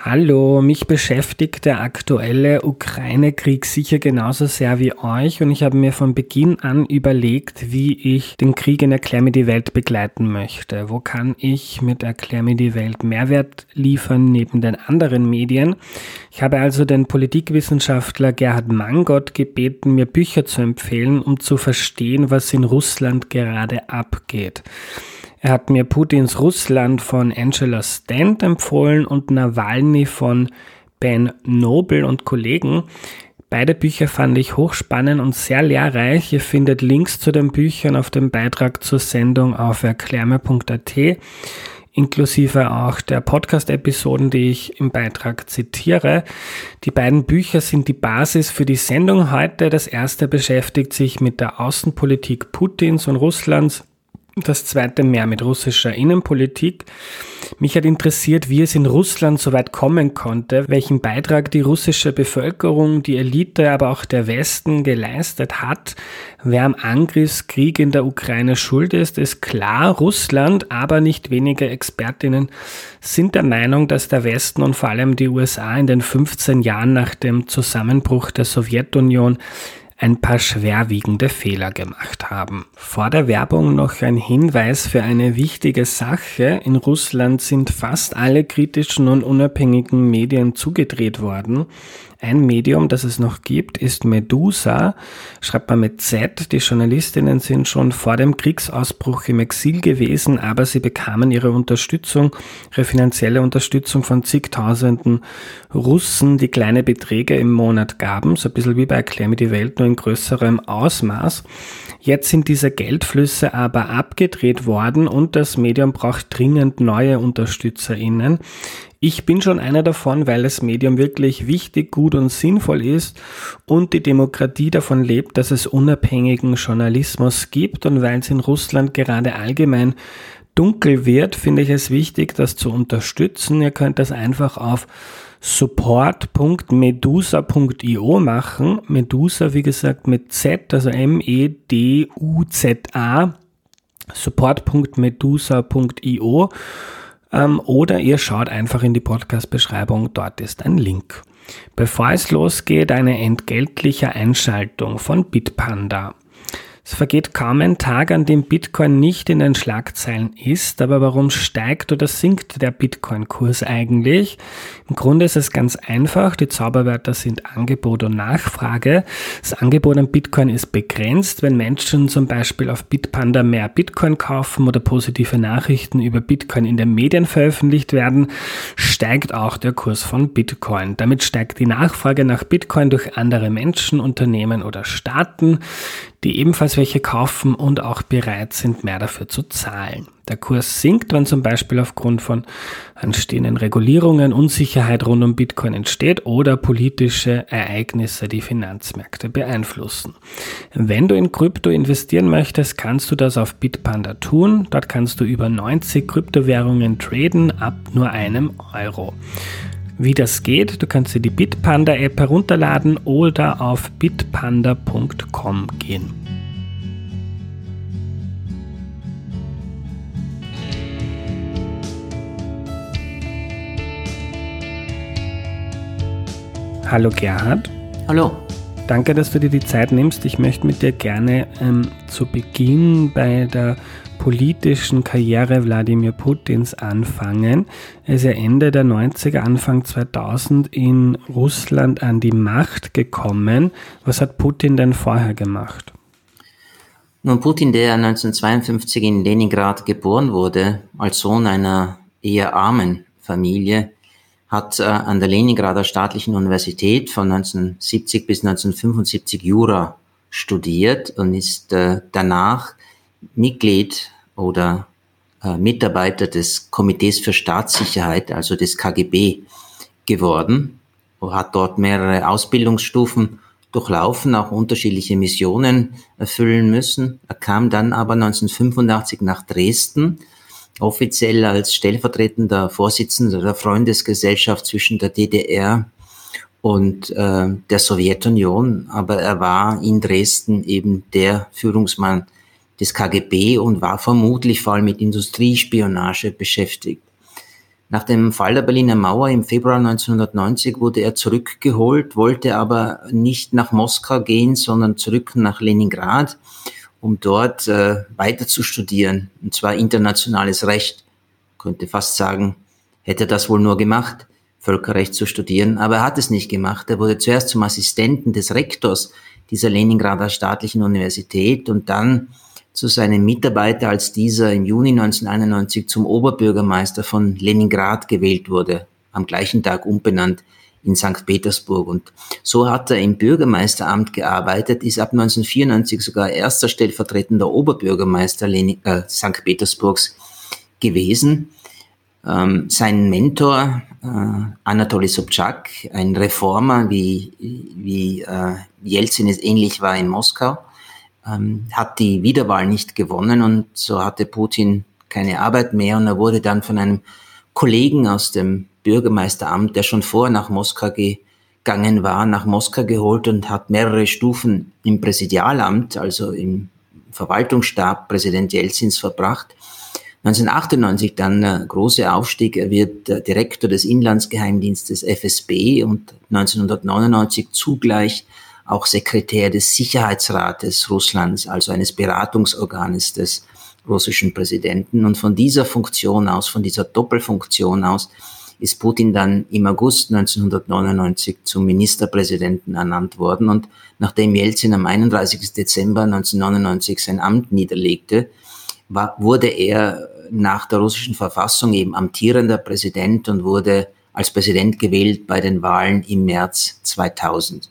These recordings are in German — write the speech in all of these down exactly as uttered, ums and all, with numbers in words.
Hallo, mich beschäftigt der aktuelle Ukraine-Krieg sicher genauso sehr wie euch und ich habe mir von Beginn an überlegt, wie ich den Krieg in Erklär mir die Welt begleiten möchte. Wo kann ich mit Erklär mir die Welt Mehrwert liefern neben den anderen Medien? Ich habe also den Politikwissenschaftler Gerhard Mangot gebeten, mir Bücher zu empfehlen, um zu verstehen, was in Russland gerade abgeht. Er hat mir Putins Russland von Angela Stent empfohlen und Nawalny von Ben Noble und Kollegen. Beide Bücher fand ich hochspannend und sehr lehrreich. Ihr findet Links zu den Büchern auf dem Beitrag zur Sendung auf erklärmir punkt at, inklusive auch der Podcast-Episoden, die ich im Beitrag zitiere. Die beiden Bücher sind die Basis für die Sendung heute. Das erste beschäftigt sich mit der Außenpolitik Putins und Russlands. Das zweite mehr mit russischer Innenpolitik. Mich hat interessiert, wie es in Russland so weit kommen konnte, welchen Beitrag die russische Bevölkerung, die Elite, aber auch der Westen geleistet hat. Wer am Angriffskrieg in der Ukraine schuld ist, ist klar Russland, aber nicht wenige Expertinnen sind der Meinung, dass der Westen und vor allem die U S A in den fünfzehn Jahren nach dem Zusammenbruch der Sowjetunion ein paar schwerwiegende Fehler gemacht haben. Vor der Werbung noch ein Hinweis für eine wichtige Sache. In Russland sind fast alle kritischen und unabhängigen Medien zugedreht worden. Ein Medium, das es noch gibt, ist Medusa, schreibt man mit Z. Die Journalistinnen sind schon vor dem Kriegsausbruch im Exil gewesen, aber sie bekamen ihre Unterstützung, ihre finanzielle Unterstützung von zigtausenden Russen, die kleine Beträge im Monat gaben, so ein bisschen wie bei Erklär mir die Welt, nur in größerem Ausmaß. Jetzt sind diese Geldflüsse aber abgedreht worden und das Medium braucht dringend neue UnterstützerInnen. Ich bin schon einer davon, weil das Medium wirklich wichtig, gut und sinnvoll ist und die Demokratie davon lebt, dass es unabhängigen Journalismus gibt, und weil es in Russland gerade allgemein dunkel wird, finde ich es wichtig, das zu unterstützen. Ihr könnt das einfach auf support punkt medusa punkt io machen. Medusa, wie gesagt, mit Z, also M E D U Z A, support punkt medusa punkt io. Oder ihr schaut einfach in die Podcast-Beschreibung, dort ist ein Link. Bevor es losgeht, eine entgeltliche Einschaltung von Bitpanda. Es vergeht kaum ein Tag, an dem Bitcoin nicht in den Schlagzeilen ist, aber warum steigt oder sinkt der Bitcoin-Kurs eigentlich? Im Grunde ist es ganz einfach, die Zauberwörter sind Angebot und Nachfrage. Das Angebot an Bitcoin ist begrenzt. Wenn Menschen zum Beispiel auf Bitpanda mehr Bitcoin kaufen oder positive Nachrichten über Bitcoin in den Medien veröffentlicht werden, steigt auch der Kurs von Bitcoin. Damit steigt die Nachfrage nach Bitcoin durch andere Menschen, Unternehmen oder Staaten, die ebenfalls welche kaufen und auch bereit sind, mehr dafür zu zahlen. Der Kurs sinkt, wenn zum Beispiel aufgrund von anstehenden Regulierungen Unsicherheit rund um Bitcoin entsteht oder politische Ereignisse die Finanzmärkte beeinflussen. Wenn du in Krypto investieren möchtest, kannst du das auf Bitpanda tun. Dort kannst du über neunzig Kryptowährungen traden ab nur einem Euro. Wie das geht, du kannst dir die Bitpanda-App herunterladen oder auf bitpanda punkt com gehen. Hallo Gerhard. Hallo. Danke, dass du dir die Zeit nimmst. Ich möchte mit dir gerne ähm, zu Beginn bei der politischen Karriere Wladimir Putins anfangen. Er ist ja Ende der neunziger, Anfang zweitausend in Russland an die Macht gekommen. Was hat Putin denn vorher gemacht? Nun, Putin, der neunzehnhundertzweiundfünfzig in Leningrad geboren wurde, als Sohn einer eher armen Familie, hat äh, an der Leningrader Staatlichen Universität von neunzehnhundertsiebzig bis neunzehnhundertfünfundsiebzig Jura studiert und ist äh, danach Mitglied oder äh, Mitarbeiter des Komitees für Staatssicherheit, also des K G B, geworden. Er hat dort mehrere Ausbildungsstufen durchlaufen, auch unterschiedliche Missionen erfüllen müssen. Er kam dann aber neunzehnhundertfünfundachtzig nach Dresden, offiziell als stellvertretender Vorsitzender der Freundesgesellschaft zwischen der D D R und äh, der Sowjetunion. Aber er war in Dresden eben der Führungsmann des K G B und war vermutlich vor allem mit Industriespionage beschäftigt. Nach dem Fall der Berliner Mauer im Februar neunzehnhundertneunzig wurde er zurückgeholt, wollte aber nicht nach Moskau gehen, sondern zurück nach Leningrad, um dort äh, weiter zu studieren, und zwar internationales Recht. Könnte fast sagen, hätte er das wohl nur gemacht, Völkerrecht zu studieren, aber er hat es nicht gemacht. Er wurde zuerst zum Assistenten des Rektors dieser Leningrader staatlichen Universität und dann zu seinem Mitarbeiter, als dieser im Juni neunzehnhunderteinundneunzig zum Oberbürgermeister von Leningrad gewählt wurde, am gleichen Tag umbenannt in Sankt Petersburg. Und so hat er im Bürgermeisteramt gearbeitet, ist ab neunzehnhundertvierundneunzig sogar erster stellvertretender Oberbürgermeister Lenin, äh, Sankt Petersburgs gewesen. Ähm, sein Mentor, äh, Anatoli Sobchak, ein Reformer, wie, wie äh, Jelzin es ähnlich war in Moskau, ähm, hat die Wiederwahl nicht gewonnen und so hatte Putin keine Arbeit mehr und er wurde dann von einem Kollegen aus dem Bürgermeisteramt, der schon vorher nach Moskau gegangen war, nach Moskau geholt und hat mehrere Stufen im Präsidialamt, also im Verwaltungsstab Präsident Jelzins verbracht. neunzehnhundertachtundneunzig dann der große Aufstieg, er wird Direktor des Inlandsgeheimdienstes F S B und neunzehnhundertneunundneunzig zugleich auch Sekretär des Sicherheitsrates Russlands, also eines Beratungsorganes des russischen Präsidenten. Und von dieser Funktion aus, von dieser Doppelfunktion aus, ist Putin dann im August neunzehnhundertneunundneunzig zum Ministerpräsidenten ernannt worden. Und nachdem Jelzin am einunddreißigsten Dezember neunzehnhundertneunundneunzig sein Amt niederlegte, war, wurde er nach der russischen Verfassung eben amtierender Präsident und wurde als Präsident gewählt bei den Wahlen im März zweitausend.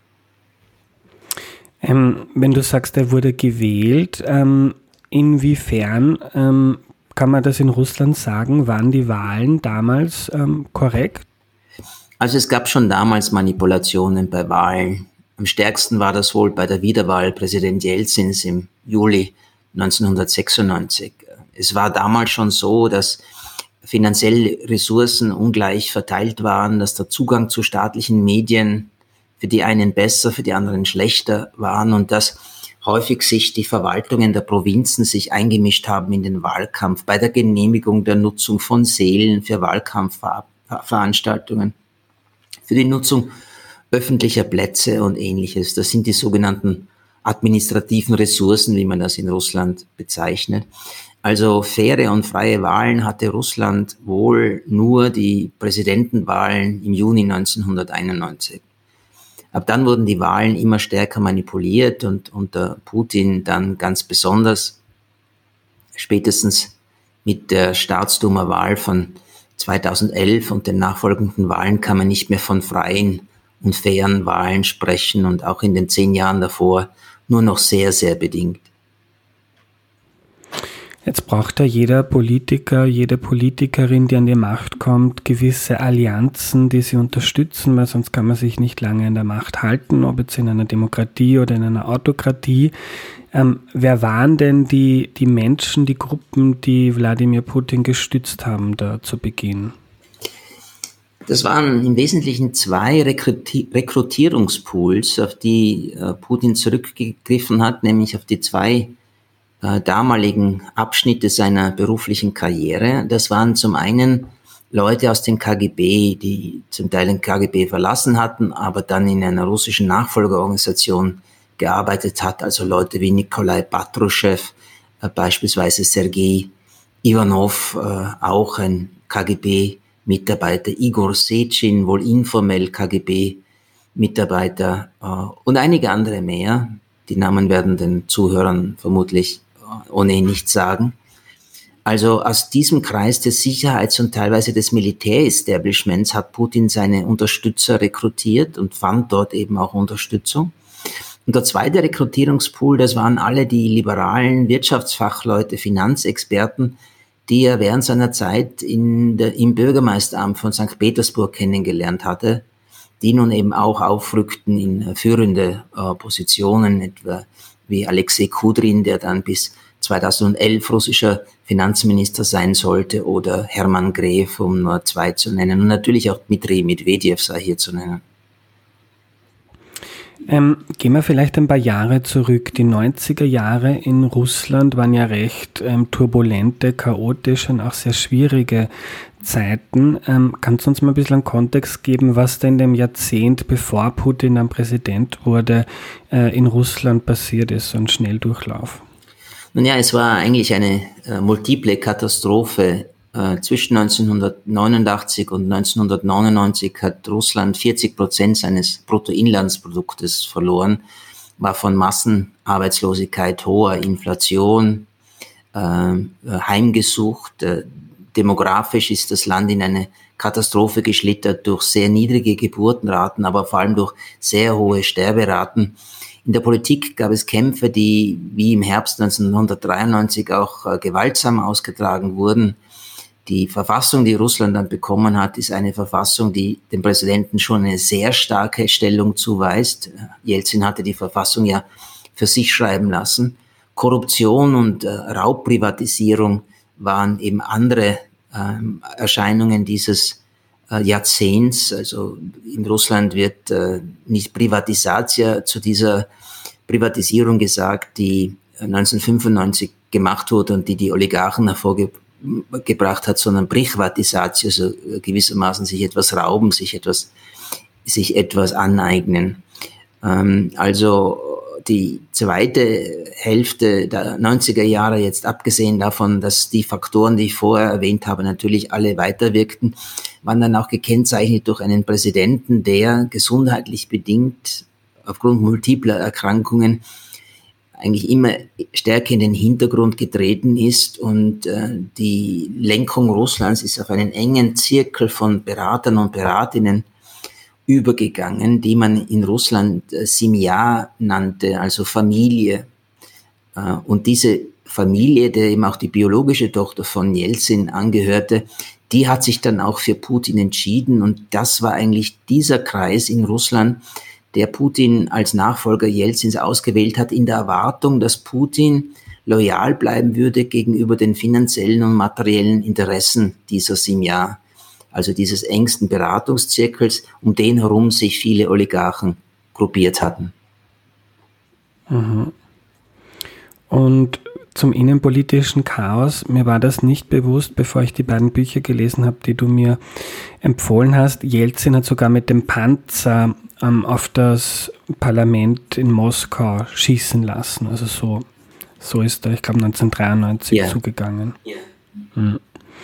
Ähm, wenn du sagst, er wurde gewählt, ähm, inwiefern ähm, kann man das in Russland sagen? Waren die Wahlen damals ähm, korrekt? Also es gab schon damals Manipulationen bei Wahlen. Am stärksten war das wohl bei der Wiederwahl Präsident Jelzins im Juli neunzehnhundertsechsundneunzig. Es war damals schon so, dass finanzielle Ressourcen ungleich verteilt waren, dass der Zugang zu staatlichen Medien für die einen besser, für die anderen schlechter waren und dass häufig sich die Verwaltungen der Provinzen sich eingemischt haben in den Wahlkampf bei der Genehmigung der Nutzung von Sälen für Wahlkampfveranstaltungen, für die Nutzung öffentlicher Plätze und Ähnliches. Das sind die sogenannten administrativen Ressourcen, wie man das in Russland bezeichnet. Also faire und freie Wahlen hatte Russland wohl nur die Präsidentenwahlen im Juni neunzehnhunderteinundneunzig. Ab dann wurden die Wahlen immer stärker manipuliert und unter Putin dann ganz besonders, spätestens mit der Staatsduma-Wahl von zweitausendelf und den nachfolgenden Wahlen kann man nicht mehr von freien und fairen Wahlen sprechen und auch in den zehn Jahren davor nur noch sehr, sehr bedingt. Jetzt braucht ja jeder Politiker, jede Politikerin, die an die Macht kommt, gewisse Allianzen, die sie unterstützen, weil sonst kann man sich nicht lange in der Macht halten, ob jetzt in einer Demokratie oder in einer Autokratie. Ähm, wer waren denn die, die Menschen, die Gruppen, die Wladimir Putin gestützt haben da zu Beginn? Das waren im Wesentlichen zwei Rekruti- Rekrutierungspools, auf die äh, Putin zurückgegriffen hat, nämlich auf die zwei äh, damaligen Abschnitte seiner beruflichen Karriere. Das waren zum einen Leute aus dem K G B, die zum Teil den K G B verlassen hatten, aber dann in einer russischen Nachfolgeorganisation gearbeitet hat, also Leute wie Nikolai Patruschew, äh, beispielsweise Sergei Ivanov, äh, auch ein K G B-Mitarbeiter, Igor Sechin, wohl informell K G B-Mitarbeiter äh, und einige andere mehr. Die Namen werden den Zuhörern vermutlich äh, ohnehin nichts sagen. Also aus diesem Kreis des Sicherheits- und teilweise des Militärestablishments hat Putin seine Unterstützer rekrutiert und fand dort eben auch Unterstützung. Und der zweite Rekrutierungspool, das waren alle die liberalen Wirtschaftsfachleute, Finanzexperten, die er während seiner Zeit in der, im Bürgermeisteramt von Sankt Petersburg kennengelernt hatte, die nun eben auch aufrückten in führende äh, Positionen, etwa wie Alexei Kudrin, der dann bis zweitausendelf russischer Finanzminister sein sollte, oder Hermann Gref, um nur zwei zu nennen, und natürlich auch Dmitri Medvedev sei hier zu nennen. Ähm, gehen wir vielleicht ein paar Jahre zurück. Die neunziger Jahre in Russland waren ja recht ähm, turbulente, chaotische und auch sehr schwierige Zeiten. Ähm, kannst du uns mal ein bisschen einen Kontext geben, was da in dem Jahrzehnt, bevor Putin dann Präsident wurde, äh, in Russland passiert ist, so ein Schnelldurchlauf? Nun ja, es war eigentlich eine äh, multiple Katastrophe. Äh, zwischen neunzehnhundertneunundachtzig und neunzehnhundertneunundneunzig hat Russland vierzig Prozent seines Bruttoinlandsproduktes verloren, war von Massenarbeitslosigkeit, hoher Inflation äh, heimgesucht. Äh, demografisch ist das Land in eine Katastrophe geschlittert durch sehr niedrige Geburtenraten, aber vor allem durch sehr hohe Sterberaten. In der Politik gab es Kämpfe, die wie im Herbst neunzehnhundertdreiundneunzig auch äh, gewaltsam ausgetragen wurden. Die Verfassung, die Russland dann bekommen hat, ist eine Verfassung, die dem Präsidenten schon eine sehr starke Stellung zuweist. Jelzin hatte die Verfassung ja für sich schreiben lassen. Korruption und äh, Raubprivatisierung waren eben andere ähm, Erscheinungen dieses äh, Jahrzehnts. Also in Russland wird äh, nicht Privatisatia zu dieser Privatisierung gesagt, die neunzehnhundertfünfundneunzig gemacht wurde und die die Oligarchen hervorgebracht gebracht hat, sondern Privatisatio, also gewissermaßen sich etwas rauben, sich etwas, sich etwas aneignen. Ähm, also die zweite Hälfte der neunziger Jahre, jetzt abgesehen davon, dass die Faktoren, die ich vorher erwähnt habe, natürlich alle weiterwirkten, waren dann auch gekennzeichnet durch einen Präsidenten, der gesundheitlich bedingt aufgrund multipler Erkrankungen eigentlich immer stärker in den Hintergrund getreten ist und äh, die Lenkung Russlands ist auf einen engen Zirkel von Beratern und Beratinnen übergegangen, die man in Russland äh, Semja nannte, also Familie. Äh, und diese Familie, der eben auch die biologische Tochter von Jelzin angehörte, die hat sich dann auch für Putin entschieden und das war eigentlich dieser Kreis in Russland, der Putin als Nachfolger Jelzins ausgewählt hat, in der Erwartung, dass Putin loyal bleiben würde gegenüber den finanziellen und materiellen Interessen dieser Semja, also dieses engsten Beratungszirkels, um den herum sich viele Oligarchen gruppiert hatten. Mhm. Und zum innenpolitischen Chaos, mir war das nicht bewusst, bevor ich die beiden Bücher gelesen habe, die du mir empfohlen hast. Jelzin hat sogar mit dem Panzer ähm, auf das Parlament in Moskau schießen lassen. Also so, so ist er, ich glaube, neunzehnhundertdreiundneunzig yeah. zugegangen. Yeah. Mhm.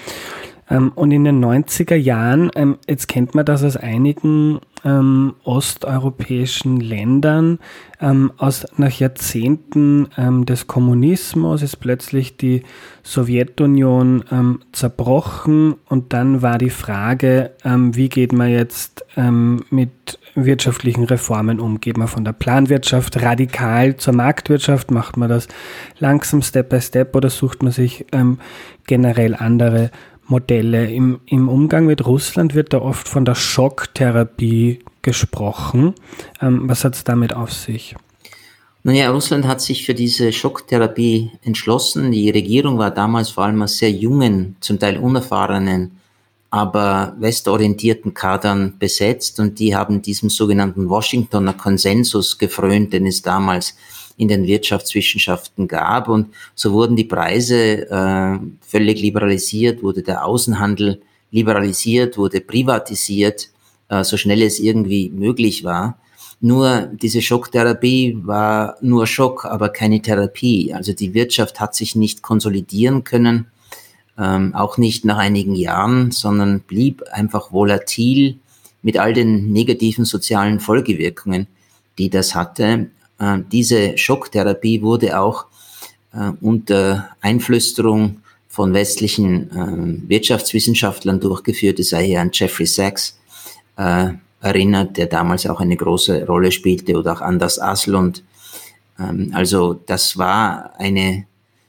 Ähm, und in den neunziger Jahren, ähm, jetzt kennt man das aus einigen ähm, osteuropäischen Ländern, ähm, aus, nach Jahrzehnten ähm, des Kommunismus ist plötzlich die Sowjetunion ähm, zerbrochen und dann war die Frage, ähm, wie geht man jetzt ähm, mit wirtschaftlichen Reformen um? Geht man von der Planwirtschaft radikal zur Marktwirtschaft? Macht man das langsam Step by Step oder sucht man sich ähm, generell andere Modelle? Im, im Umgang mit Russland wird da oft von der Schocktherapie gesprochen. Ähm, was hat es damit auf sich? Nun ja, Russland hat sich für diese Schocktherapie entschlossen. Die Regierung war damals vor allem aus sehr jungen, zum Teil unerfahrenen, aber westorientierten Kadern besetzt und die haben diesem sogenannten Washingtoner Konsensus gefrönt, den es damals in den Wirtschaftswissenschaften gab und so wurden die Preise äh, völlig liberalisiert, wurde der Außenhandel liberalisiert, wurde privatisiert, äh, so schnell es irgendwie möglich war. Nur diese Schocktherapie war nur Schock, aber keine Therapie. Also die Wirtschaft hat sich nicht konsolidieren können, ähm, auch nicht nach einigen Jahren, sondern blieb einfach volatil mit all den negativen sozialen Folgewirkungen, die das hatte. Äh, diese Schocktherapie wurde auch äh, unter Einflüsterung von westlichen äh, Wirtschaftswissenschaftlern durchgeführt. Es sei hier an Jeffrey Sachs äh, erinnert, der damals auch eine große Rolle spielte, oder auch Anders Aslund. Ähm, also das war eine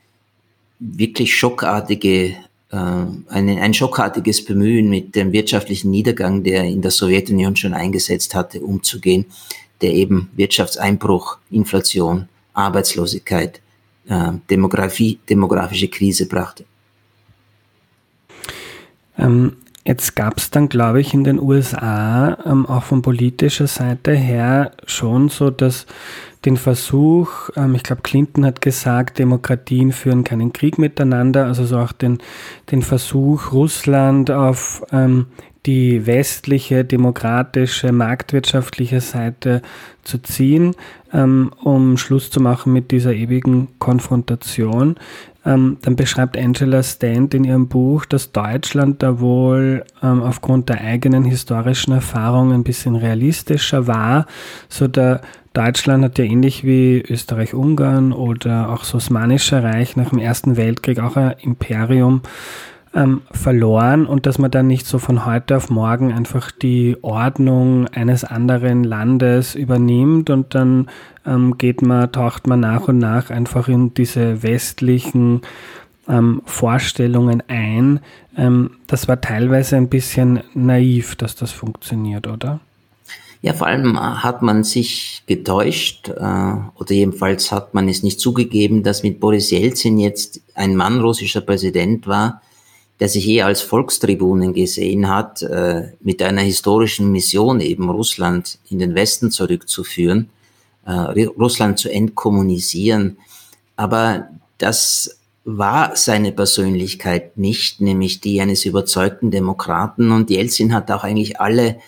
wirklich schockartige, äh, eine, ein schockartiges Bemühen, mit dem wirtschaftlichen Niedergang, der in der Sowjetunion schon eingesetzt hatte, umzugehen, der eben Wirtschaftseinbruch, Inflation, Arbeitslosigkeit, äh, Demografie, demografische Krise brachte. Ähm, Jetzt gab es dann, glaube ich, in den U S A ähm, auch von politischer Seite her schon so, dass den Versuch, ähm, ich glaube, Clinton hat gesagt, Demokratien führen keinen Krieg miteinander, also so auch den, den Versuch, Russland auf ähm, die westliche, demokratische, marktwirtschaftliche Seite zu ziehen, ähm, um Schluss zu machen mit dieser ewigen Konfrontation. Ähm, dann beschreibt Angela Stant in ihrem Buch, dass Deutschland da wohl ähm, aufgrund der eigenen historischen Erfahrung ein bisschen realistischer war. So der Deutschland hat ja ähnlich wie Österreich-Ungarn oder auch das Osmanische Reich nach dem Ersten Weltkrieg auch ein Imperium ähm, verloren und dass man dann nicht so von heute auf morgen einfach die Ordnung eines anderen Landes übernimmt und dann ähm, geht man, taucht man nach und nach einfach in diese westlichen ähm, Vorstellungen ein. Ähm, das war teilweise ein bisschen naiv, dass das funktioniert, oder? Ja, vor allem hat man sich getäuscht, äh, oder jedenfalls hat man es nicht zugegeben, dass mit Boris Jelzin jetzt ein Mann russischer Präsident war, der sich eher als Volkstribunen gesehen hat, äh, mit einer historischen Mission eben Russland in den Westen zurückzuführen, äh, Russland zu entkommunisieren. Aber das war seine Persönlichkeit nicht, nämlich die eines überzeugten Demokraten. Und Jelzin hat auch eigentlich alle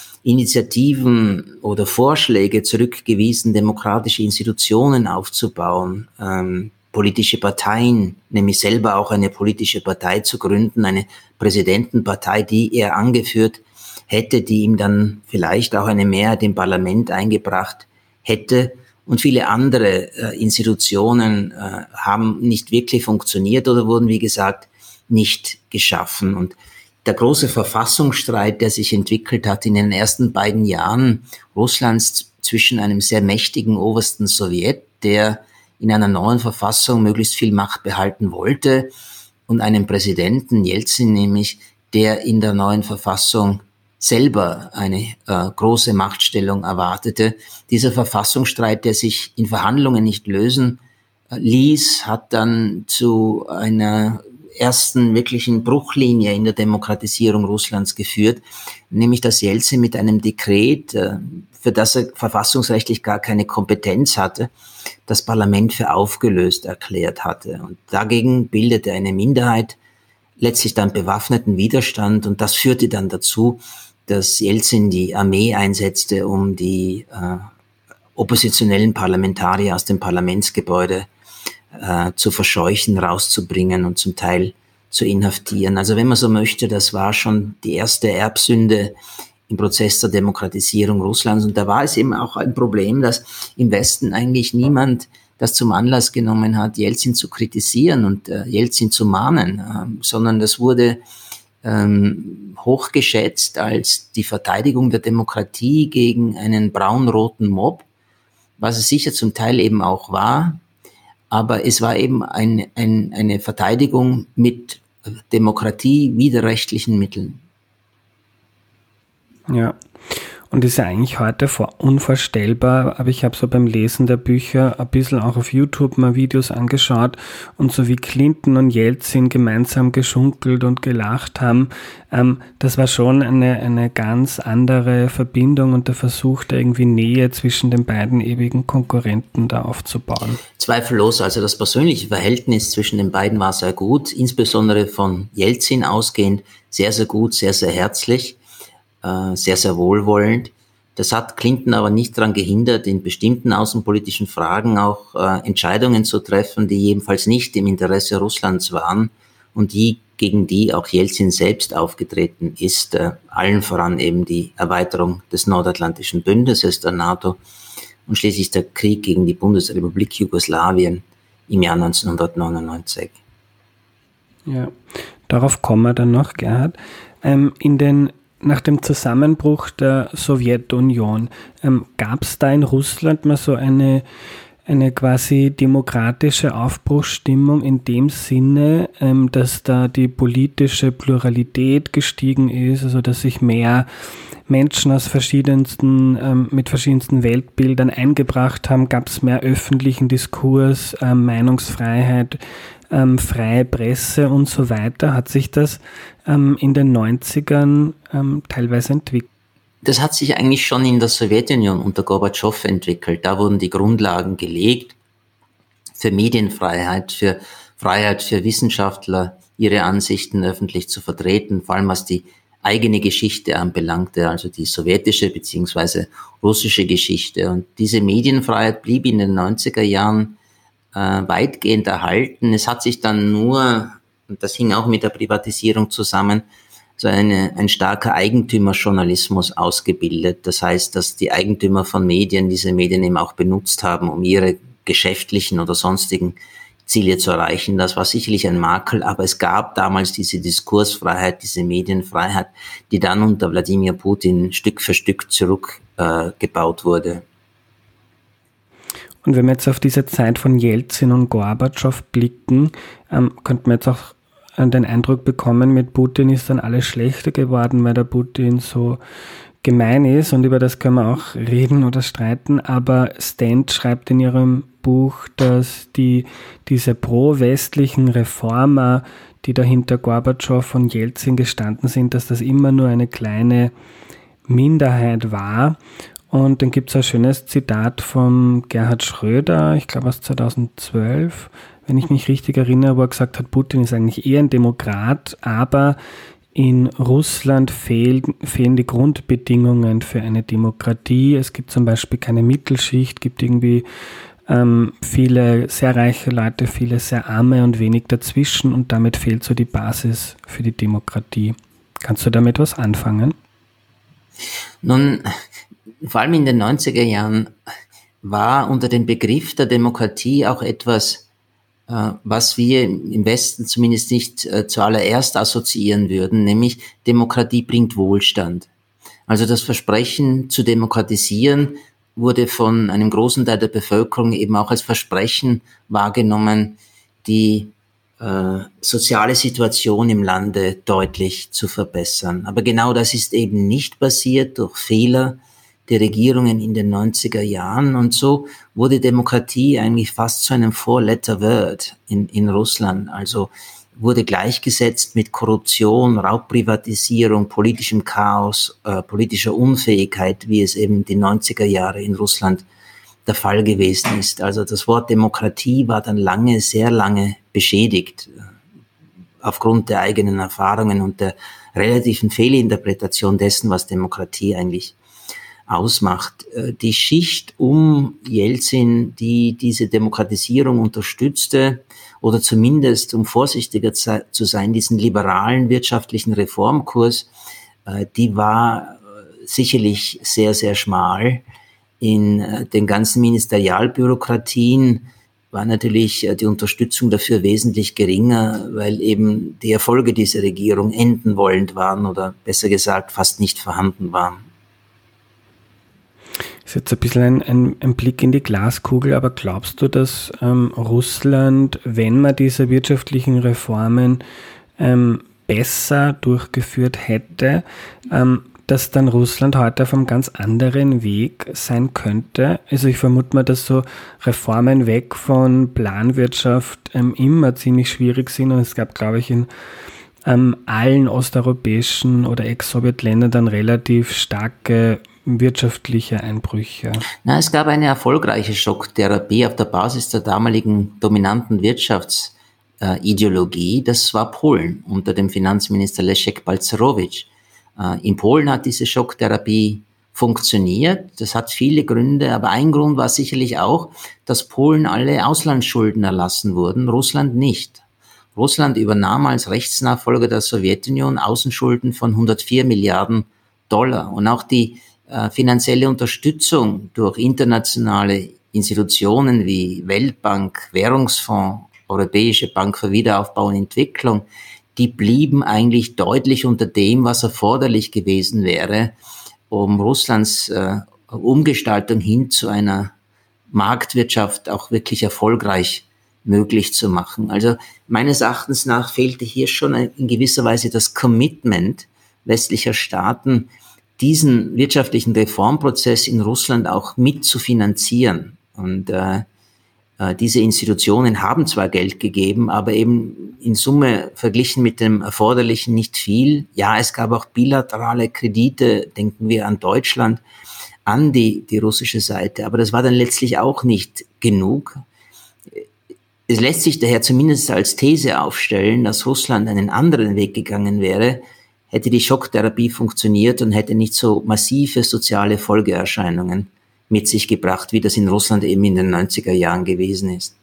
Initiativen oder Vorschläge zurückgewiesen, demokratische Institutionen aufzubauen, ähm, politische Parteien, nämlich selber auch eine politische Partei zu gründen, eine Präsidentenpartei, die er angeführt hätte, die ihm dann vielleicht auch eine Mehrheit im Parlament eingebracht hätte. Und viele andere äh, Institutionen äh, haben nicht wirklich funktioniert oder wurden, wie gesagt, nicht geschaffen. Und der große Verfassungsstreit, der sich entwickelt hat in den ersten beiden Jahren Russlands zwischen einem sehr mächtigen obersten Sowjet, der in einer neuen Verfassung möglichst viel Macht behalten wollte, und einem Präsidenten, Jelzin nämlich, der in der neuen Verfassung selber eine äh, große Machtstellung erwartete. Dieser Verfassungsstreit, der sich in Verhandlungen nicht lösen äh, ließ, hat dann zu einer ersten wirklichen Bruchlinie in der Demokratisierung Russlands geführt, nämlich dass Jelzin mit einem Dekret, äh, für das er verfassungsrechtlich gar keine Kompetenz hatte, das Parlament für aufgelöst erklärt hatte. Und dagegen bildete eine Minderheit letztlich dann bewaffneten Widerstand, und das führte dann dazu, dass Jelzin die Armee einsetzte, um die äh, oppositionellen Parlamentarier aus dem Parlamentsgebäude äh, zu verscheuchen, rauszubringen und zum Teil zu inhaftieren. Also wenn man so möchte, das war schon die erste Erbsünde im Prozess der Demokratisierung Russlands. Und da war es eben auch ein Problem, dass im Westen eigentlich niemand das zum Anlass genommen hat, Jelzin zu kritisieren und äh, Jelzin zu mahnen, äh, sondern das wurde ähm, hochgeschätzt als die Verteidigung der Demokratie gegen einen braun-roten Mob, was es sicher zum Teil eben auch war, aber es war eben ein, ein, eine Verteidigung mit demokratiewiderrechtlichen Mitteln. Ja, und ist ja eigentlich heute unvorstellbar, aber ich habe so beim Lesen der Bücher ein bisschen auch auf YouTube mal Videos angeschaut und so wie Clinton und Jelzin gemeinsam geschunkelt und gelacht haben, ähm, das war schon eine, eine ganz andere Verbindung und der Versuch, da irgendwie Nähe zwischen den beiden ewigen Konkurrenten da aufzubauen. Zweifellos, also das persönliche Verhältnis zwischen den beiden war sehr gut, insbesondere von Jelzin ausgehend, sehr, sehr gut, sehr, sehr herzlich. Sehr, sehr wohlwollend. Das hat Clinton aber nicht daran gehindert, in bestimmten außenpolitischen Fragen auch äh, Entscheidungen zu treffen, die jedenfalls nicht im Interesse Russlands waren und die, gegen die auch Jelzin selbst aufgetreten ist, äh, allen voran eben die Erweiterung des Nordatlantischen Bündnisses, der NATO, und schließlich der Krieg gegen die Bundesrepublik Jugoslawien im Jahr neunzehnhundertneunundneunzig. Ja, darauf kommen wir dann noch, Gerhard. Ähm, in den Nach dem Zusammenbruch der Sowjetunion ähm, gab es da in Russland mal so eine eine quasi demokratische Aufbruchsstimmung in dem Sinne, ähm, dass da die politische Pluralität gestiegen ist, also dass sich mehr Menschen aus verschiedensten, ähm, mit verschiedensten Weltbildern eingebracht haben, gab es mehr öffentlichen Diskurs, ähm, Meinungsfreiheit, ähm, freie Presse und so weiter. Hat sich das ähm, in den neunzigern ähm, teilweise entwickelt? Das hat sich eigentlich schon in der Sowjetunion unter Gorbatschow entwickelt. Da wurden die Grundlagen gelegt für Medienfreiheit, für Freiheit für Wissenschaftler, ihre Ansichten öffentlich zu vertreten, vor allem was die eigene Geschichte anbelangte, also die sowjetische bzw. russische Geschichte. Und diese Medienfreiheit blieb in den neunziger Jahren äh, weitgehend erhalten. Es hat sich dann nur, und das hing auch mit der Privatisierung zusammen, so eine, ein starker Eigentümerjournalismus ausgebildet. Das heißt, dass die Eigentümer von Medien diese Medien eben auch benutzt haben, um ihre geschäftlichen oder sonstigen Ziele zu erreichen. Das war sicherlich ein Makel, aber es gab damals diese Diskursfreiheit, diese Medienfreiheit, die dann unter Wladimir Putin Stück für Stück zurückgebaut äh, wurde. Und wenn wir jetzt auf diese Zeit von Jelzin und Gorbatschow blicken, ähm, könnte man jetzt auch den Eindruck bekommen, mit Putin ist dann alles schlechter geworden, weil der Putin so gemein ist, und über das können wir auch reden oder streiten, aber Stent schreibt in ihrem Buch, dass die diese pro-westlichen Reformer, die da hinter Gorbatschow und Jelzin gestanden sind, dass das immer nur eine kleine Minderheit war. Und dann gibt es ein schönes Zitat von Gerhard Schröder, ich glaube aus zweitausendzwölf, wenn ich mich richtig erinnere, wo er gesagt hat, Putin ist eigentlich eher ein Demokrat, aber in Russland fehlen, fehlen die Grundbedingungen für eine Demokratie. Es gibt zum Beispiel keine Mittelschicht, gibt irgendwie ähm, viele sehr reiche Leute, viele sehr arme und wenig dazwischen, und damit fehlt so die Basis für die Demokratie. Kannst du damit was anfangen? Nun, vor allem in den neunziger Jahren war unter dem Begriff der Demokratie auch etwas, was wir im Westen zumindest nicht äh, zuallererst assoziieren würden, nämlich Demokratie bringt Wohlstand. Also das Versprechen zu demokratisieren wurde von einem großen Teil der Bevölkerung eben auch als Versprechen wahrgenommen, die äh, soziale Situation im Lande deutlich zu verbessern. Aber genau das ist eben nicht passiert durch Fehler der Regierungen in den neunziger Jahren, und so wurde Demokratie eigentlich fast zu einem Four-Letter-Word in, in Russland. Also wurde gleichgesetzt mit Korruption, Raubprivatisierung, politischem Chaos, äh, politischer Unfähigkeit, wie es eben die neunziger Jahre in Russland der Fall gewesen ist. Also das Wort Demokratie war dann lange, sehr lange beschädigt, aufgrund der eigenen Erfahrungen und der relativen Fehlinterpretation dessen, was Demokratie eigentlich ausmacht. Die Schicht um Jelzin, die diese Demokratisierung unterstützte, oder zumindest, um vorsichtiger zu sein, diesen liberalen wirtschaftlichen Reformkurs, die war sicherlich sehr, sehr schmal. In den ganzen Ministerialbürokratien war natürlich die Unterstützung dafür wesentlich geringer, weil eben die Erfolge dieser Regierung enden wollend waren, oder besser gesagt fast nicht vorhanden waren. Das ist jetzt ein bisschen ein, ein, ein Blick in die Glaskugel, aber glaubst du, dass ähm, Russland, wenn man diese wirtschaftlichen Reformen ähm, besser durchgeführt hätte, ähm, dass dann Russland heute auf einem ganz anderen Weg sein könnte? Also ich vermute mal, dass so Reformen weg von Planwirtschaft ähm, immer ziemlich schwierig sind, und es gab, glaube ich, in ähm, allen osteuropäischen oder Ex-Sowjetländern dann relativ starke wirtschaftliche Einbrüche. Na, es gab eine erfolgreiche Schocktherapie auf der Basis der damaligen dominanten Wirtschaftsideologie. Äh, das war Polen unter dem Finanzminister Leszek Balcerowicz. Äh, in Polen hat diese Schocktherapie funktioniert. Das hat viele Gründe, aber ein Grund war sicherlich auch, dass Polen alle Auslandsschulden erlassen wurden, Russland nicht. Russland übernahm als Rechtsnachfolger der Sowjetunion Außenschulden von hundertvier Milliarden Dollar. Und auch die äh, finanzielle Unterstützung durch internationale Institutionen wie Weltbank, Währungsfonds, Europäische Bank für Wiederaufbau und Entwicklung, die blieben eigentlich deutlich unter dem, was erforderlich gewesen wäre, um Russlands äh, Umgestaltung hin zu einer Marktwirtschaft auch wirklich erfolgreich möglich zu machen. Also meines Erachtens nach fehlte hier schon in gewisser Weise das Commitment westlicher Staaten, diesen wirtschaftlichen Reformprozess in Russland auch mit zu finanzieren. Und äh, äh, diese Institutionen haben zwar Geld gegeben, aber eben in Summe verglichen mit dem Erforderlichen nicht viel. Ja, es gab auch bilaterale Kredite, denken wir an Deutschland, an die, die russische Seite, aber das war dann letztlich auch nicht genug. Es lässt sich daher zumindest als These aufstellen, dass Russland einen anderen Weg gegangen wäre, hätte die Schocktherapie funktioniert und hätte nicht so massive soziale Folgeerscheinungen mit sich gebracht, wie das in Russland eben in den neunziger Jahren gewesen ist.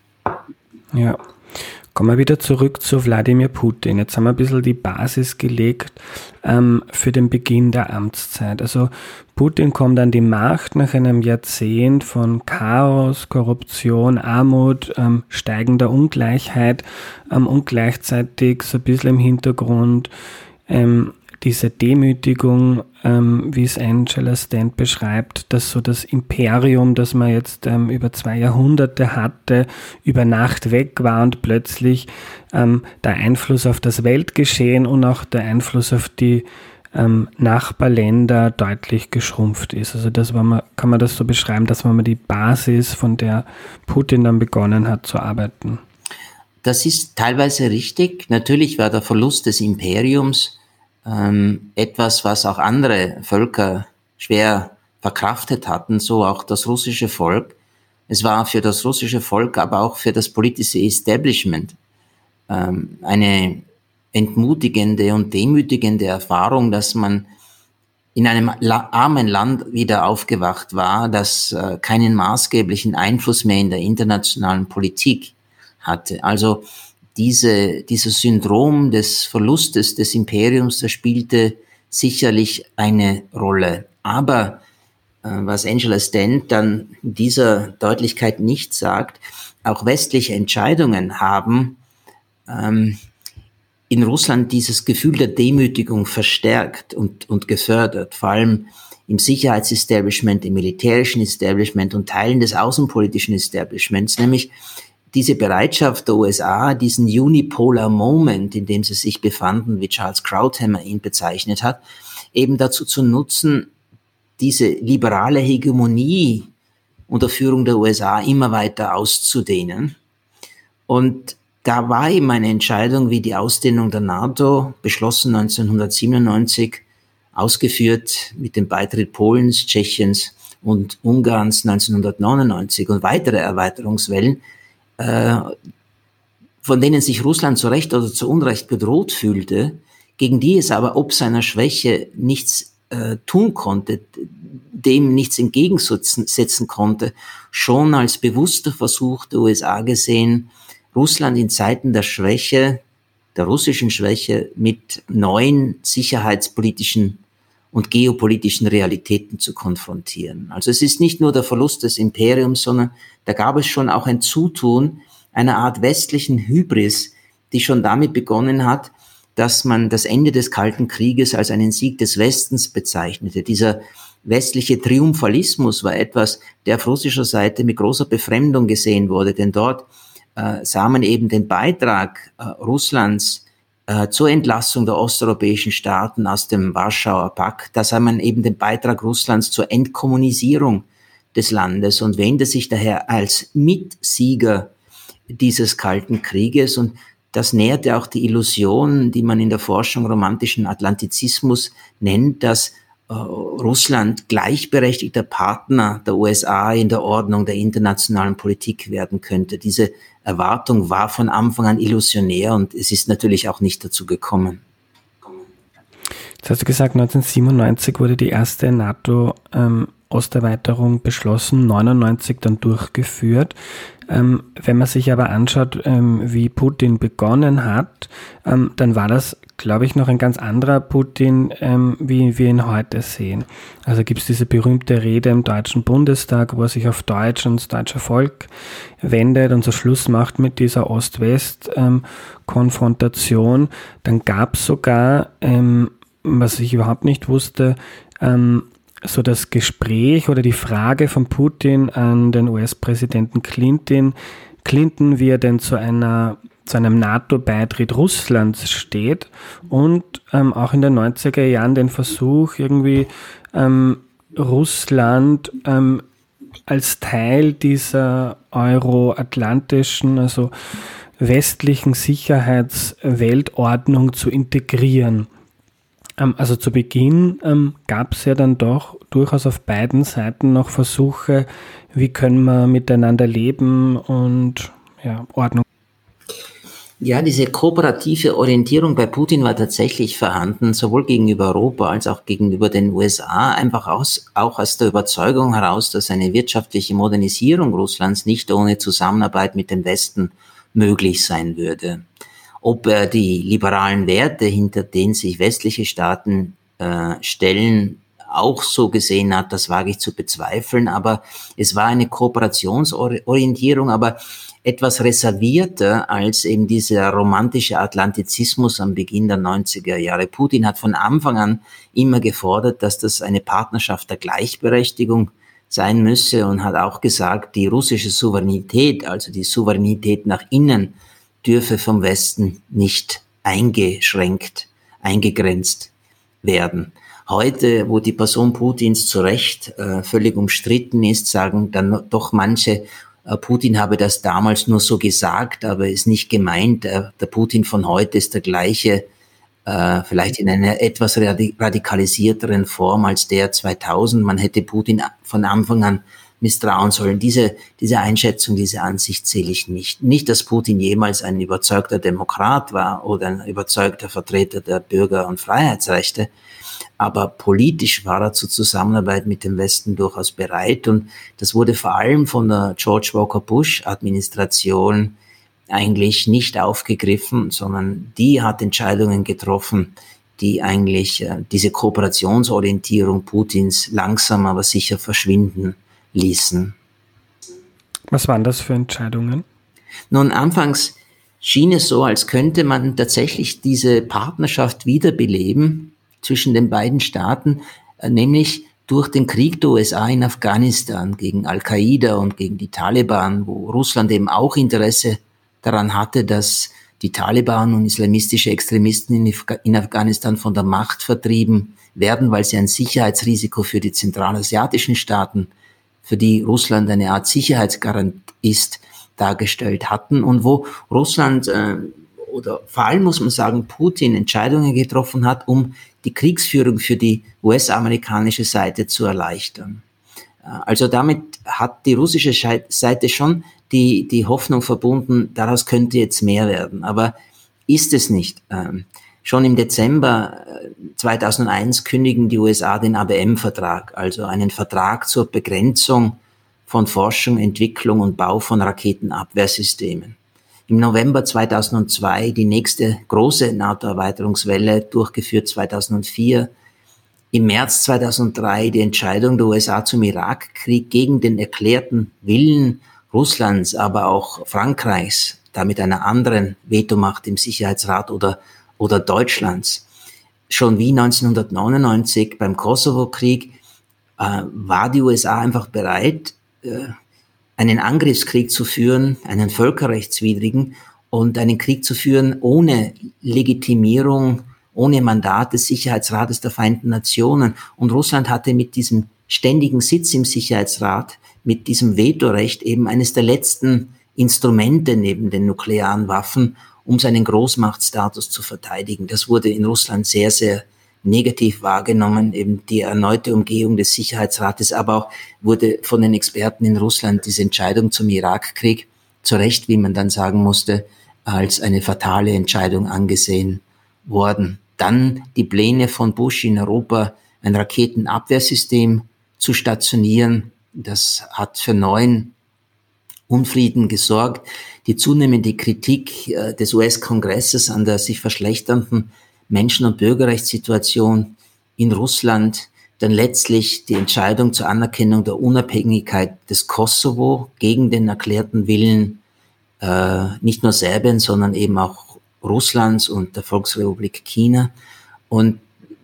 Ja, kommen wir wieder zurück zu Wladimir Putin. Jetzt haben wir ein bisschen die Basis gelegt ähm, für den Beginn der Amtszeit. Also Putin kommt an die Macht nach einem Jahrzehnt von Chaos, Korruption, Armut, ähm, steigender Ungleichheit ähm, und gleichzeitig so ein bisschen im Hintergrund ähm, diese Demütigung, ähm, wie es Angela Stent beschreibt, dass so das Imperium, das man jetzt ähm, über zwei Jahrhunderte hatte, über Nacht weg war und plötzlich ähm, der Einfluss auf das Weltgeschehen und auch der Einfluss auf die ähm, Nachbarländer deutlich geschrumpft ist. Also das war man, kann man das so beschreiben, dass man die Basis, von der Putin dann begonnen hat zu arbeiten. Das ist teilweise richtig. Natürlich war der Verlust des Imperiums ähm, etwas, was auch andere Völker schwer verkraftet hatten, so auch das russische Volk. Es war für das russische Volk, aber auch für das politische Establishment ähm, eine entmutigende und demütigende Erfahrung, dass man in einem la- armen Land wieder aufgewacht war, das äh, keinen maßgeblichen Einfluss mehr in der internationalen Politik hatte. Also diese, dieses Syndrom des Verlustes des Imperiums, das spielte sicherlich eine Rolle. Aber äh, was Angela Stent dann in dieser Deutlichkeit nicht sagt, auch westliche Entscheidungen haben ähm, in Russland dieses Gefühl der Demütigung verstärkt und, und gefördert, vor allem im Sicherheitsestablishment, im militärischen Establishment und Teilen des außenpolitischen Establishments, nämlich diese Bereitschaft der U S A, diesen Unipolar Moment, in dem sie sich befanden, wie Charles Krauthammer ihn bezeichnet hat, eben dazu zu nutzen, diese liberale Hegemonie unter Führung der U S A immer weiter auszudehnen. Und da war eben eine Entscheidung wie die Ausdehnung der NATO, beschlossen neunzehnhundertsiebenundneunzig, ausgeführt mit dem Beitritt Polens, Tschechiens und Ungarns neunzehnhundertneunundneunzig und weitere Erweiterungswellen, von denen sich Russland zu Recht oder zu Unrecht bedroht fühlte, gegen die es aber ob seiner Schwäche nichts äh, tun konnte, dem nichts entgegensetzen konnte, schon als bewusster Versuch der U S A gesehen, Russland in Zeiten der Schwäche, der russischen Schwäche, mit neuen sicherheitspolitischen und geopolitischen Realitäten zu konfrontieren. Also es ist nicht nur der Verlust des Imperiums, sondern da gab es schon auch ein Zutun einer Art westlichen Hybris, die schon damit begonnen hat, dass man das Ende des Kalten Krieges als einen Sieg des Westens bezeichnete. Dieser westliche Triumphalismus war etwas, der auf russischer Seite mit großer Befremdung gesehen wurde, denn dort äh, sah man eben den Beitrag äh, Russlands zur Entlassung der osteuropäischen Staaten aus dem Warschauer Pakt, da sah man eben den Beitrag Russlands zur Entkommunisierung des Landes und wähnte sich daher als Mitsieger dieses Kalten Krieges. Und das nährte auch die Illusion, die man in der Forschung romantischen Atlantizismus nennt, dass äh, Russland gleichberechtigter Partner der U S A in der Ordnung der internationalen Politik werden könnte. Diese Erwartung war von Anfang an illusionär und es ist natürlich auch nicht dazu gekommen. Jetzt hast du gesagt, neunzehnhundertsiebenundneunzig wurde die erste NATO-Osterweiterung beschlossen, neunundneunzig dann durchgeführt. Ähm, wenn man sich aber anschaut, ähm, wie Putin begonnen hat, ähm, dann war das, glaube ich, noch ein ganz anderer Putin, ähm, wie wir ihn heute sehen. Also gibt es diese berühmte Rede im Deutschen Bundestag, wo er sich auf Deutsch und das deutsche Volk wendet und so Schluss macht mit dieser Ost-West-Konfrontation. Ähm, dann gab es sogar, ähm, was ich überhaupt nicht wusste, ähm, so das Gespräch oder die Frage von Putin an den U S-Präsidenten Clinton, Clinton, wie er denn zu einer zu einem NATO-Beitritt Russlands steht und ähm, auch in den neunziger Jahren den Versuch, irgendwie ähm, Russland ähm, als Teil dieser euroatlantischen, also westlichen Sicherheitsweltordnung zu integrieren. Ähm, also zu Beginn ähm, gab es ja dann doch durchaus auf beiden Seiten noch Versuche, wie können wir miteinander leben und ja, Ordnung. Ja, diese kooperative Orientierung bei Putin war tatsächlich vorhanden, sowohl gegenüber Europa als auch gegenüber den U S A, einfach aus, auch aus der Überzeugung heraus, dass eine wirtschaftliche Modernisierung Russlands nicht ohne Zusammenarbeit mit dem Westen möglich sein würde. Ob er die liberalen Werte, hinter denen sich westliche Staaten äh, stellen, auch so gesehen hat, das wage ich zu bezweifeln, aber es war eine Kooperationsorientierung, aber etwas reservierter als eben dieser romantische Atlantizismus am Beginn der neunziger Jahre. Putin hat von Anfang an immer gefordert, dass das eine Partnerschaft der Gleichberechtigung sein müsse und hat auch gesagt, die russische Souveränität, also die Souveränität nach innen, dürfe vom Westen nicht eingeschränkt, eingegrenzt werden. Heute, wo die Person Putins zu Recht äh, völlig umstritten ist, sagen dann doch manche, Putin habe das damals nur so gesagt, aber ist nicht gemeint. Der Putin von heute ist der gleiche, äh, vielleicht in einer etwas radikalisierteren Form als der zweitausend. Man hätte Putin von Anfang an misstrauen sollen. Diese, diese Einschätzung, diese Ansicht zähle ich nicht. Nicht, dass Putin jemals ein überzeugter Demokrat war oder ein überzeugter Vertreter der Bürger- und Freiheitsrechte. Aber politisch war er zur Zusammenarbeit mit dem Westen durchaus bereit. Und das wurde vor allem von der George Walker Bush-Administration eigentlich nicht aufgegriffen, sondern die hat Entscheidungen getroffen, die eigentlich äh, diese Kooperationsorientierung Putins langsam, aber sicher verschwinden ließen. Was waren das für Entscheidungen? Nun, anfangs schien es so, als könnte man tatsächlich diese Partnerschaft wiederbeleben zwischen den beiden Staaten, nämlich durch den Krieg der U S A in Afghanistan gegen Al-Qaida und gegen die Taliban, wo Russland eben auch Interesse daran hatte, dass die Taliban und islamistische Extremisten in Afghanistan von der Macht vertrieben werden, weil sie ein Sicherheitsrisiko für die zentralasiatischen Staaten, für die Russland eine Art Sicherheitsgarant ist, dargestellt hatten und wo Russland äh, oder vor allem muss man sagen, Putin Entscheidungen getroffen hat, um die Kriegsführung für die U S-amerikanische Seite zu erleichtern. Also damit hat die russische Seite schon die, die Hoffnung verbunden, daraus könnte jetzt mehr werden. Aber ist es nicht. Ähm, schon im Dezember zweitausendeins kündigen die U S A den A B M-Vertrag, also einen Vertrag zur Begrenzung von Forschung, Entwicklung und Bau von Raketenabwehrsystemen. Im November zweitausendzwei die nächste große NATO-Erweiterungswelle, durchgeführt zweitausendvier. Im März zweitausenddrei die Entscheidung der U S A zum Irakkrieg gegen den erklärten Willen Russlands, aber auch Frankreichs, da mit einer anderen Vetomacht im Sicherheitsrat oder, oder Deutschlands. Schon wie neunzehnhundertneunundneunzig beim Kosovo-Krieg äh, war die U S A einfach bereit, äh, einen Angriffskrieg zu führen, einen völkerrechtswidrigen und einen Krieg zu führen ohne Legitimierung, ohne Mandat des Sicherheitsrates der Vereinten Nationen. Und Russland hatte mit diesem ständigen Sitz im Sicherheitsrat, mit diesem Vetorecht eben eines der letzten Instrumente neben den nuklearen Waffen, um seinen Großmachtstatus zu verteidigen. Das wurde in Russland sehr, sehr negativ wahrgenommen, eben die erneute Umgehung des Sicherheitsrates, aber auch wurde von den Experten in Russland diese Entscheidung zum Irakkrieg, zu Recht, wie man dann sagen musste, als eine fatale Entscheidung angesehen worden. Dann die Pläne von Bush in Europa, ein Raketenabwehrsystem zu stationieren, das hat für neuen Unfrieden gesorgt. Die zunehmende Kritik äh, des U S-Kongresses an der sich verschlechternden Menschen- und Bürgerrechtssituation in Russland, dann letztlich die Entscheidung zur Anerkennung der Unabhängigkeit des Kosovo gegen den erklärten Willen äh, nicht nur Serbiens, sondern eben auch Russlands und der Volksrepublik China. Und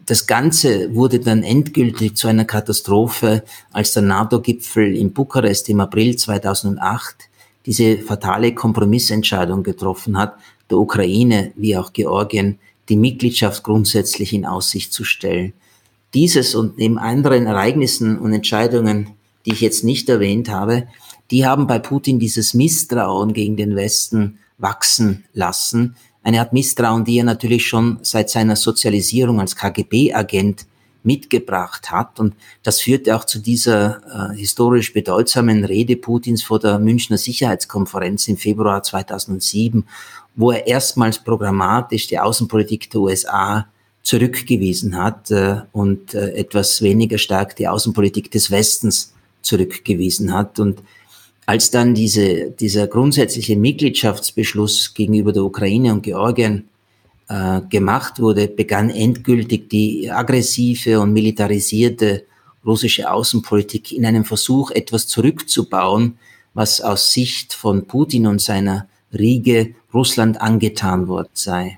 das Ganze wurde dann endgültig zu einer Katastrophe, als der NATO-Gipfel in Bukarest im April zweitausendacht diese fatale Kompromissentscheidung getroffen hat, der Ukraine wie auch Georgien die Mitgliedschaft grundsätzlich in Aussicht zu stellen. Dieses und neben anderen Ereignissen und Entscheidungen, die ich jetzt nicht erwähnt habe, die haben bei Putin dieses Misstrauen gegen den Westen wachsen lassen. Eine Art Misstrauen, die er natürlich schon seit seiner Sozialisierung als K G B-Agent mitgebracht hat. Und das führte auch zu dieser äh, historisch bedeutsamen Rede Putins vor der Münchner Sicherheitskonferenz im Februar zweitausendsieben, wo er erstmals programmatisch die Außenpolitik der U S A zurückgewiesen hat äh, und äh, etwas weniger stark die Außenpolitik des Westens zurückgewiesen hat. Und als dann diese, dieser grundsätzliche Mitgliedschaftsbeschluss gegenüber der Ukraine und Georgien äh, gemacht wurde, begann endgültig die aggressive und militarisierte russische Außenpolitik in einem Versuch, etwas zurückzubauen, was aus Sicht von Putin und seiner Riege Russland angetan worden sei.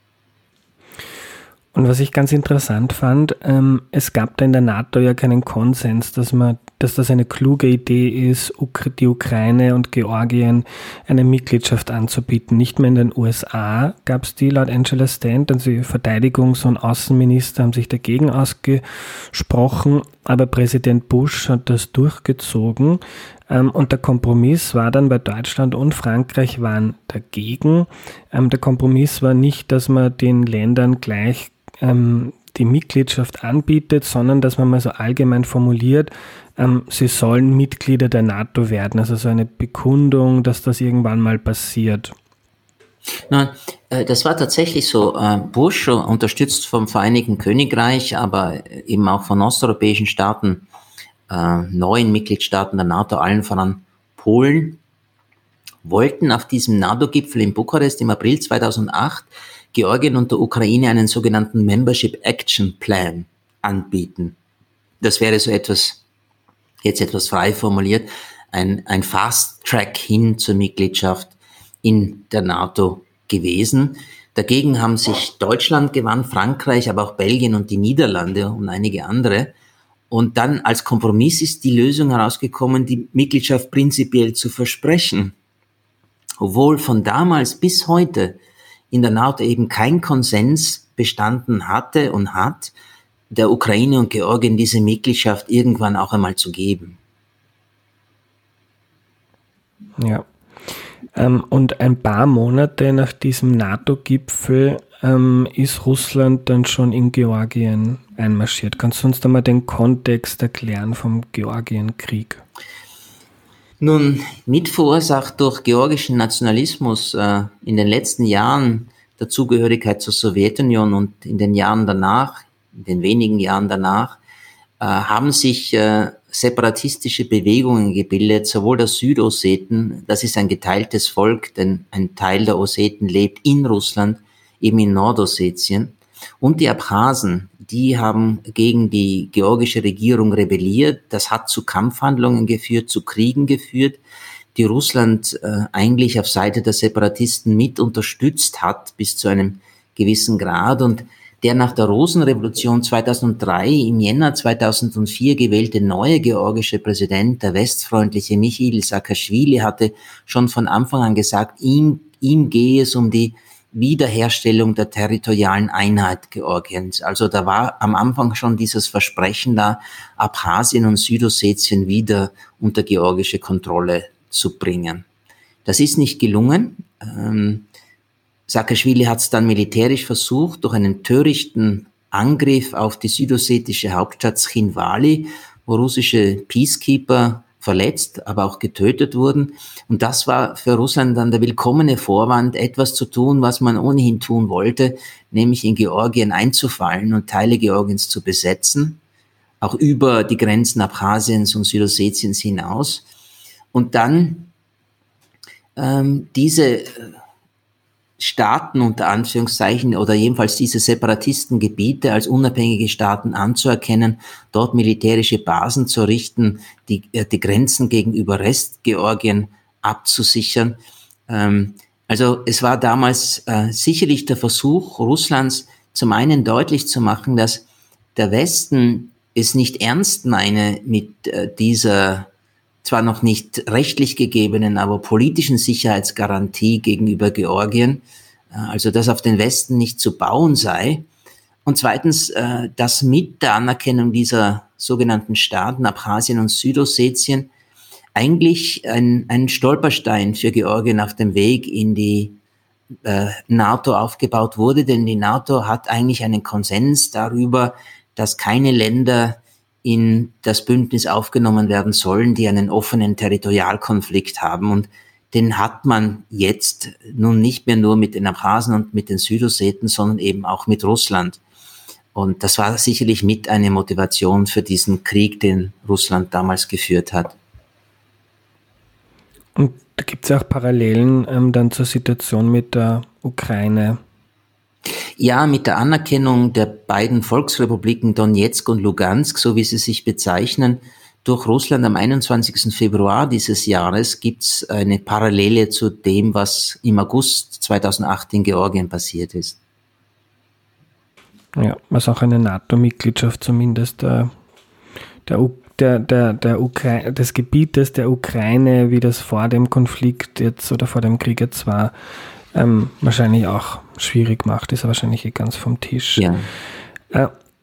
Und was ich ganz interessant fand, ähm, es gab da in der NATO ja keinen Konsens, dass man, dass das eine kluge Idee ist, die Ukraine und Georgien eine Mitgliedschaft anzubieten. Nicht mehr in den U S A gab es die, laut Angela Stent, also die Verteidigungs- und Außenminister haben sich dagegen ausgesprochen, aber Präsident Bush hat das durchgezogen. Ähm, und der Kompromiss war dann, bei Deutschland und Frankreich waren dagegen. Ähm, der Kompromiss war nicht, dass man den Ländern gleich ähm, die Mitgliedschaft anbietet, sondern dass man mal so allgemein formuliert, ähm, sie sollen Mitglieder der NATO werden. Also so eine Bekundung, dass das irgendwann mal passiert. Nein, äh, das war tatsächlich so. Äh, Bush, unterstützt vom Vereinigten Königreich, aber eben auch von osteuropäischen Staaten, äh, neuen Mitgliedstaaten der NATO, allen voran Polen, wollten auf diesem NATO-Gipfel in Bukarest im April zweitausendacht Georgien und der Ukraine einen sogenannten Membership Action Plan anbieten. Das wäre so etwas, jetzt etwas frei formuliert, ein, ein Fast Track hin zur Mitgliedschaft in der NATO gewesen. Dagegen haben sich Deutschland gewandt, Frankreich, aber auch Belgien und die Niederlande und einige andere. Und dann als Kompromiss ist die Lösung herausgekommen, die Mitgliedschaft prinzipiell zu versprechen. Obwohl von damals bis heute in der NATO eben kein Konsens bestanden hatte und hat, der Ukraine und Georgien diese Mitgliedschaft irgendwann auch einmal zu geben. Ja. Ähm, und ein paar Monate nach diesem NATO-Gipfel ähm, ist Russland dann schon in Georgien einmarschiert. Kannst du uns da mal den Kontext erklären vom Georgienkrieg? Nun, mitverursacht durch georgischen Nationalismus äh, in den letzten Jahren der Zugehörigkeit zur Sowjetunion und in den Jahren danach, in den wenigen Jahren danach, äh, haben sich äh, separatistische Bewegungen gebildet, sowohl der Südosseten, das ist ein geteiltes Volk, denn ein Teil der Osseten lebt in Russland, eben in Nordossetien, und die Abchasen, die haben gegen die georgische Regierung rebelliert. Das hat zu Kampfhandlungen geführt, zu Kriegen geführt, die Russland äh, eigentlich auf Seite der Separatisten mit unterstützt hat, bis zu einem gewissen Grad. Und der nach der Rosenrevolution zweitausenddrei im Jänner zweitausendvier gewählte neue georgische Präsident, der westfreundliche Michail Saakaschwili, hatte schon von Anfang an gesagt, ihm, ihm gehe es um die Wiederherstellung der territorialen Einheit Georgiens. Also da war am Anfang schon dieses Versprechen da, Abchasien und Südossetien wieder unter georgische Kontrolle zu bringen. Das ist nicht gelungen. Ähm, Saakaschwili hat es dann militärisch versucht, durch einen törichten Angriff auf die südossetische Hauptstadt Cchinvali, wo russische Peacekeeper verletzt, aber auch getötet wurden. Und das war für Russland dann der willkommene Vorwand, etwas zu tun, was man ohnehin tun wollte, nämlich in Georgien einzufallen und Teile Georgiens zu besetzen, auch über die Grenzen Abchasiens und Südossetiens hinaus. Und dann ähm, diese Staaten unter Anführungszeichen oder jedenfalls diese Separatistengebiete als unabhängige Staaten anzuerkennen, dort militärische Basen zu errichten, die, die Grenzen gegenüber Restgeorgien abzusichern. Ähm, also es war damals äh, sicherlich der Versuch Russlands, zum einen deutlich zu machen, dass der Westen es nicht ernst meine mit äh, dieser zwar noch nicht rechtlich gegebenen, aber politischen Sicherheitsgarantie gegenüber Georgien, äh, also dass auf den Westen nicht zu bauen sei. Und zweitens, äh, dass mit der Anerkennung dieser sogenannten Staaten, Abchasien und Südossetien, eigentlich ein, ein Stolperstein für Georgien auf dem Weg in die äh, NATO aufgebaut wurde, denn die NATO hat eigentlich einen Konsens darüber, dass keine Länder in das Bündnis aufgenommen werden sollen, die einen offenen Territorialkonflikt haben. Und den hat man jetzt nun nicht mehr nur mit den Abchasen und mit den Südosseten, sondern eben auch mit Russland. Und das war sicherlich mit eine Motivation für diesen Krieg, den Russland damals geführt hat. Und da gibt es ja auch Parallelen ähm, dann zur Situation mit der Ukraine. Ja, mit der Anerkennung der beiden Volksrepubliken Donezk und Lugansk, so wie sie sich bezeichnen, durch Russland am einundzwanzigsten Februar dieses Jahres gibt es eine Parallele zu dem, was im August zweitausendacht in Georgien passiert ist. Ja, was auch eine NATO-Mitgliedschaft zumindest der, der, der, der, der Ukra- des Gebietes der Ukraine, wie das vor dem Konflikt jetzt oder vor dem Krieg jetzt war, ähm, wahrscheinlich auch schwierig macht, ist wahrscheinlich eh ganz vom Tisch. Ja. Äh,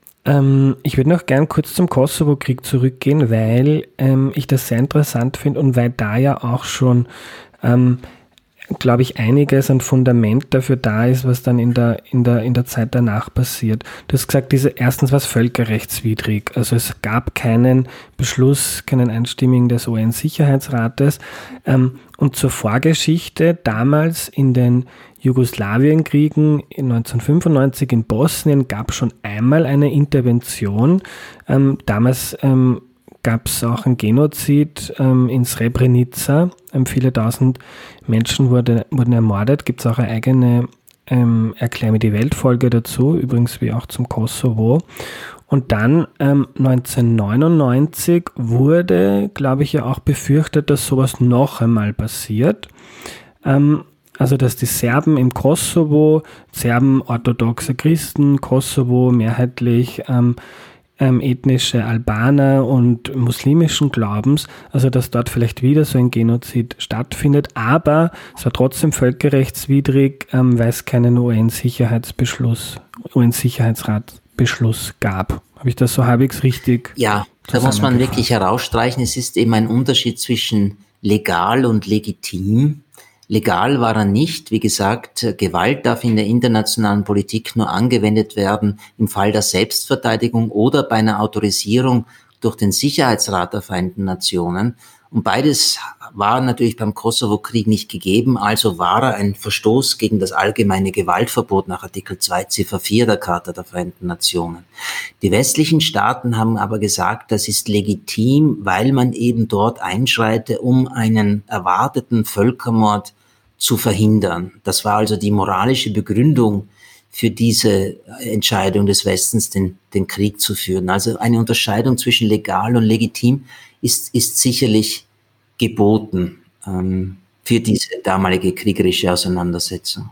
ähm, ich würde noch gern kurz zum Kosovo-Krieg zurückgehen, weil ähm, ich das sehr interessant finde und weil da ja auch schon ähm, glaube ich, einiges an Fundament dafür da ist, was dann in der, in der, in der Zeit danach passiert. Du hast gesagt, diese, erstens war es völkerrechtswidrig. Also es gab keinen Beschluss, keinen einstimmigen des U N-Sicherheitsrates. Ähm, und zur Vorgeschichte, damals in den Jugoslawienkriegen in neunzehnhundertfünfundneunzig in Bosnien gab es schon einmal eine Intervention. Ähm, damals ähm, gab es auch einen Genozid ähm, in Srebrenica. Ähm, viele tausend Menschen wurde, wurden ermordet. Gibt es auch eine eigene ähm, Erklär mir die Welt-Folge dazu, übrigens wie auch zum Kosovo. Und dann ähm, neunzehnhundertneunundneunzig wurde, glaube ich, ja auch befürchtet, dass sowas noch einmal passiert. Ähm, also dass die Serben im Kosovo, Serben orthodoxe Christen, Kosovo mehrheitlich ähm, Ähm, ethnische Albaner und muslimischen Glaubens, also dass dort vielleicht wieder so ein Genozid stattfindet, aber es war trotzdem völkerrechtswidrig, ähm, weil es keinen U N-Sicherheitsbeschluss, U N-Sicherheitsratbeschluss gab. Habe ich das so halbwegs richtig? Ja, da muss man wirklich herausstreichen, es ist eben ein Unterschied zwischen legal und legitim. Legal war er nicht. Wie gesagt, Gewalt darf in der internationalen Politik nur angewendet werden im Fall der Selbstverteidigung oder bei einer Autorisierung durch den Sicherheitsrat der Vereinten Nationen. Und beides war natürlich beim Kosovo-Krieg nicht gegeben, also war er ein Verstoß gegen das allgemeine Gewaltverbot nach Artikel zwei Ziffer vier der Charta der Vereinten Nationen. Die westlichen Staaten haben aber gesagt, das ist legitim, weil man eben dort einschreite, um einen erwarteten Völkermord zu verhindern. Das war also die moralische Begründung für diese Entscheidung des Westens, den, den Krieg zu führen. Also eine Unterscheidung zwischen legal und legitim ist, ist sicherlich geboten ähm, für diese damalige kriegerische Auseinandersetzung.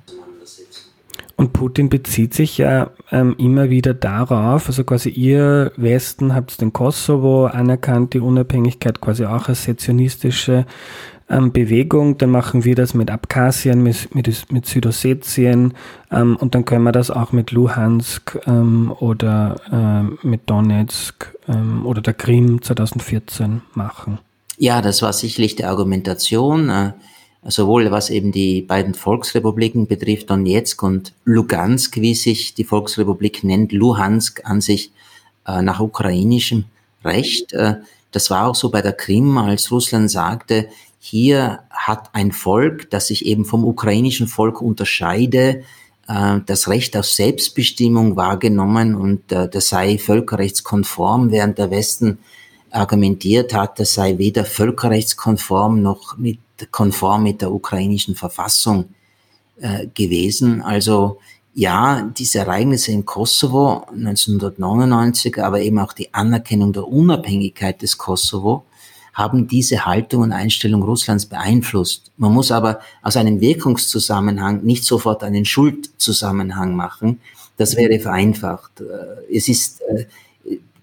Und Putin bezieht sich ja ähm, immer wieder darauf, also quasi ihr Westen habt den Kosovo anerkannt, die Unabhängigkeit quasi auch als sezessionistische ähm, Bewegung, dann machen wir das mit Abchasien, mit, mit, mit Südossetien ähm, und dann können wir das auch mit Luhansk ähm, oder ähm, mit Donetsk ähm, oder der Krim zweitausendvierzehn machen. Ja, das war sicherlich die Argumentation, äh, sowohl was eben die beiden Volksrepubliken betrifft, Donetsk und Lugansk, wie sich die Volksrepublik nennt, Luhansk an sich äh, nach ukrainischem Recht. Äh, das war auch so bei der Krim, als Russland sagte, hier hat ein Volk, das sich eben vom ukrainischen Volk unterscheide, äh, das Recht auf Selbstbestimmung wahrgenommen und äh, das sei völkerrechtskonform, während der Westen argumentiert hat, das sei weder völkerrechtskonform noch mit, konform mit der ukrainischen Verfassung äh, gewesen. Also ja, diese Ereignisse im Kosovo neunzehnhundertneunundneunzig, aber eben auch die Anerkennung der Unabhängigkeit des Kosovo haben diese Haltung und Einstellung Russlands beeinflusst. Man muss aber aus einem Wirkungszusammenhang nicht sofort einen Schuldzusammenhang machen. Das wäre vereinfacht. Es ist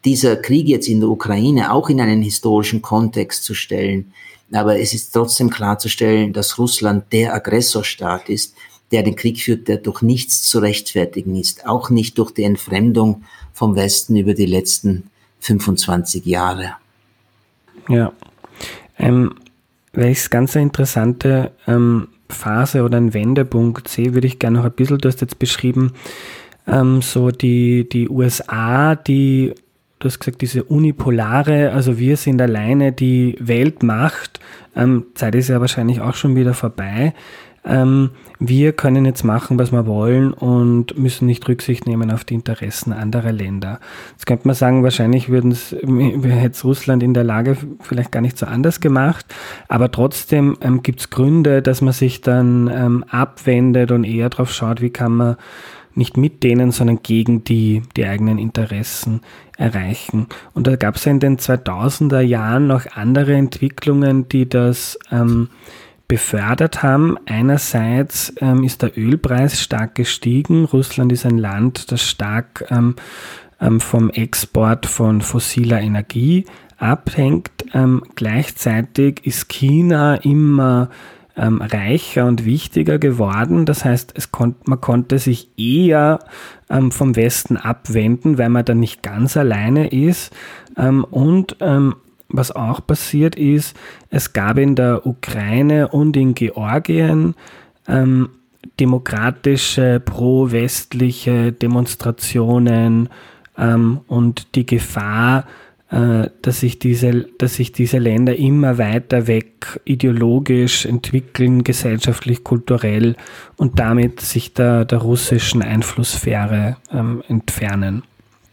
dieser Krieg jetzt in der Ukraine auch in einen historischen Kontext zu stellen. Aber es ist trotzdem klarzustellen, dass Russland der Aggressorstaat ist, der den Krieg führt, der durch nichts zu rechtfertigen ist, auch nicht durch die Entfremdung vom Westen über die letzten fünfundzwanzig Jahre. Ja, ähm, weil ich es ganz eine interessante ähm, Phase oder einen Wendepunkt sehe, würde ich gerne noch ein bisschen, du hast jetzt beschrieben, ähm, so die, die U S A, die, du hast gesagt, diese unipolare, also wir sind alleine die Weltmacht, ähm, Zeit ist ja wahrscheinlich auch schon wieder vorbei. Ähm, wir können jetzt machen, was wir wollen und müssen nicht Rücksicht nehmen auf die Interessen anderer Länder. Jetzt könnte man sagen, wahrscheinlich würden es, hätte es Russland in der Lage vielleicht gar nicht so anders gemacht, aber trotzdem ähm, gibt es Gründe, dass man sich dann ähm, abwendet und eher darauf schaut, wie kann man nicht mit denen, sondern gegen die, die eigenen Interessen erreichen. Und da gab es ja in den zweitausender Jahren noch andere Entwicklungen, die das ähm, befördert haben. Einerseits ähm, ist der Ölpreis stark gestiegen. Russland ist ein Land, das stark ähm, ähm, vom Export von fossiler Energie abhängt. Ähm, gleichzeitig ist China immer ähm, reicher und wichtiger geworden. Das heißt, es kon- man konnte sich eher ähm, vom Westen abwenden, weil man dann nicht ganz alleine ist. Ähm, und ähm, Was auch passiert ist, es gab in der Ukraine und in Georgien ähm, demokratische, pro-westliche Demonstrationen ähm, und die Gefahr, äh, dass sich diese, dass sich diese Länder immer weiter weg ideologisch entwickeln, gesellschaftlich, kulturell und damit sich der, der russischen Einflusssphäre ähm, entfernen.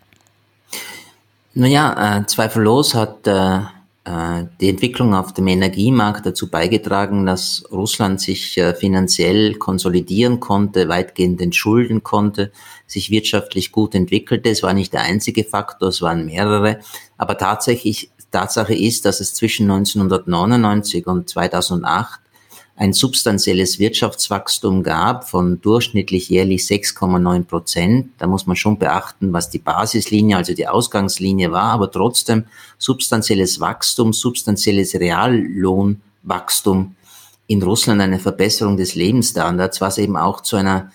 Naja, äh, zweifellos hat äh, äh, die Entwicklung auf dem Energiemarkt dazu beigetragen, dass Russland sich äh, finanziell konsolidieren konnte, weitgehend entschulden konnte, sich wirtschaftlich gut entwickelte. Es war nicht der einzige Faktor, es waren mehrere. Aber tatsächlich, Tatsache ist, dass es zwischen neunzehnhundertneunundneunzig und zweitausendacht ein substanzielles Wirtschaftswachstum gab von durchschnittlich jährlich sechs Komma neun Prozent. Da muss man schon beachten, was die Basislinie, also die Ausgangslinie war, aber trotzdem substanzielles Wachstum, substanzielles Reallohnwachstum in Russland, eine Verbesserung des Lebensstandards, was eben auch zu einer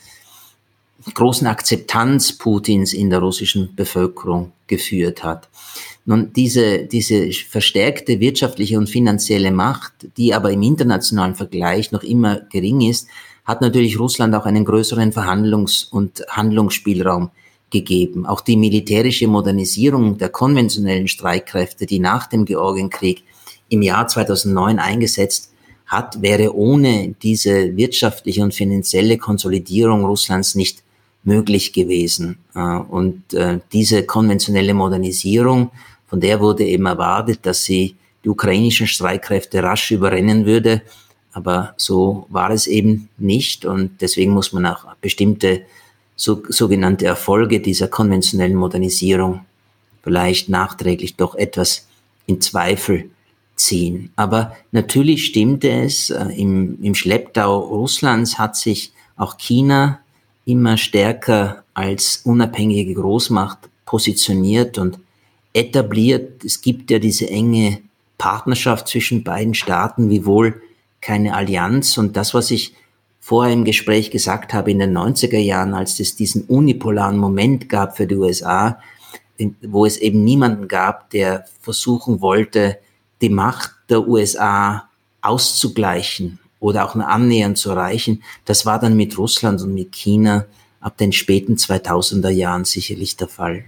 großen Akzeptanz Putins in der russischen Bevölkerung geführt hat. Nun, diese, diese verstärkte wirtschaftliche und finanzielle Macht, die aber im internationalen Vergleich noch immer gering ist, hat natürlich Russland auch einen größeren Verhandlungs- und Handlungsspielraum gegeben. Auch die militärische Modernisierung der konventionellen Streitkräfte, die nach dem Georgienkrieg im Jahr zweitausendneun eingesetzt hat, wäre ohne diese wirtschaftliche und finanzielle Konsolidierung Russlands nicht möglich gewesen. Und diese konventionelle Modernisierung, von der wurde eben erwartet, dass sie die ukrainischen Streitkräfte rasch überrennen würde. Aber so war es eben nicht. Und deswegen muss man auch bestimmte so, sogenannte Erfolge dieser konventionellen Modernisierung vielleicht nachträglich doch etwas in Zweifel ziehen. Aber natürlich stimmte es, äh, im, im Schlepptau Russlands hat sich auch China immer stärker als unabhängige Großmacht positioniert und etabliert. Es gibt ja diese enge Partnerschaft zwischen beiden Staaten, wiewohl keine Allianz. Und das, was ich vorher im Gespräch gesagt habe, in den neunziger Jahren, als es diesen unipolaren Moment gab für die U S A, wo es eben niemanden gab, der versuchen wollte, die Macht der U S A auszugleichen oder auch annähernd zu erreichen, das war dann mit Russland und mit China ab den späten zweitausender Jahren sicherlich der Fall.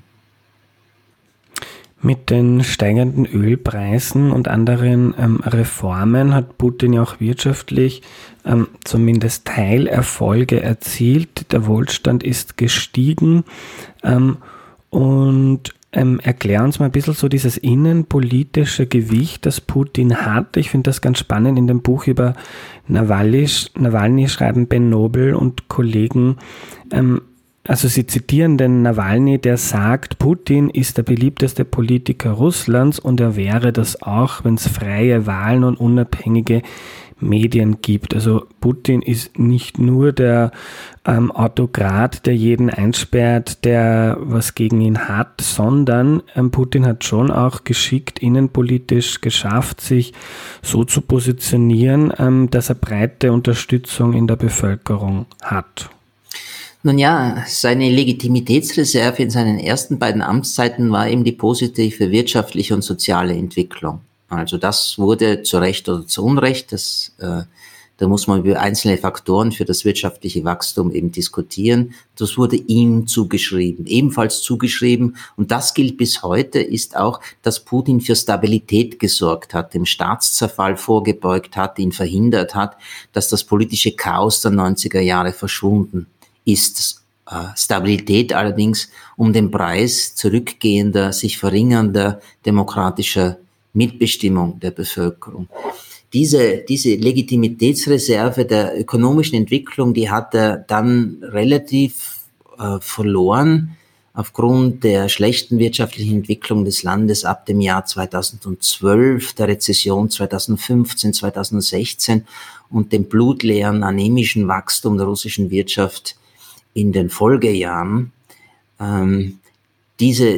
Mit den steigenden Ölpreisen und anderen ähm, Reformen hat Putin ja auch wirtschaftlich ähm, zumindest Teilerfolge erzielt. Der Wohlstand ist gestiegen. Ähm, und ähm, erklär uns mal ein bisschen so dieses innenpolitische Gewicht, das Putin hat. Ich finde das ganz spannend. In dem Buch über Nawalny, Nawalny schreiben Ben Nobel und Kollegen, ähm, also sie zitieren den Nawalny, der sagt, Putin ist der beliebteste Politiker Russlands und er wäre das auch, wenn es freie Wahlen und unabhängige Medien gibt. Also Putin ist nicht nur der ähm, Autokrat, der jeden einsperrt, der was gegen ihn hat, sondern ähm, Putin hat schon auch geschickt innenpolitisch geschafft, sich so zu positionieren, ähm, dass er breite Unterstützung in der Bevölkerung hat. Nun ja, seine Legitimitätsreserve in seinen ersten beiden Amtszeiten war eben die positive wirtschaftliche und soziale Entwicklung. Also das wurde zu Recht oder zu Unrecht, das, äh, da muss man über einzelne Faktoren für das wirtschaftliche Wachstum eben diskutieren. Das wurde ihm zugeschrieben, ebenfalls zugeschrieben. Und das gilt bis heute, ist auch, dass Putin für Stabilität gesorgt hat, dem Staatszerfall vorgebeugt hat, ihn verhindert hat, dass das politische Chaos der neunziger Jahre verschwunden ist. Äh, Stabilität allerdings um den Preis zurückgehender, sich verringernder demokratischer Mitbestimmung der Bevölkerung. Diese, diese Legitimitätsreserve der ökonomischen Entwicklung, die hat er dann relativ äh, verloren aufgrund der schlechten wirtschaftlichen Entwicklung des Landes ab dem Jahr zweitausendzwölf, der Rezession zweitausendfünfzehn, zweitausendsechzehn und dem blutleeren, anemischen Wachstum der russischen Wirtschaft in den Folgejahren. Ähm, diese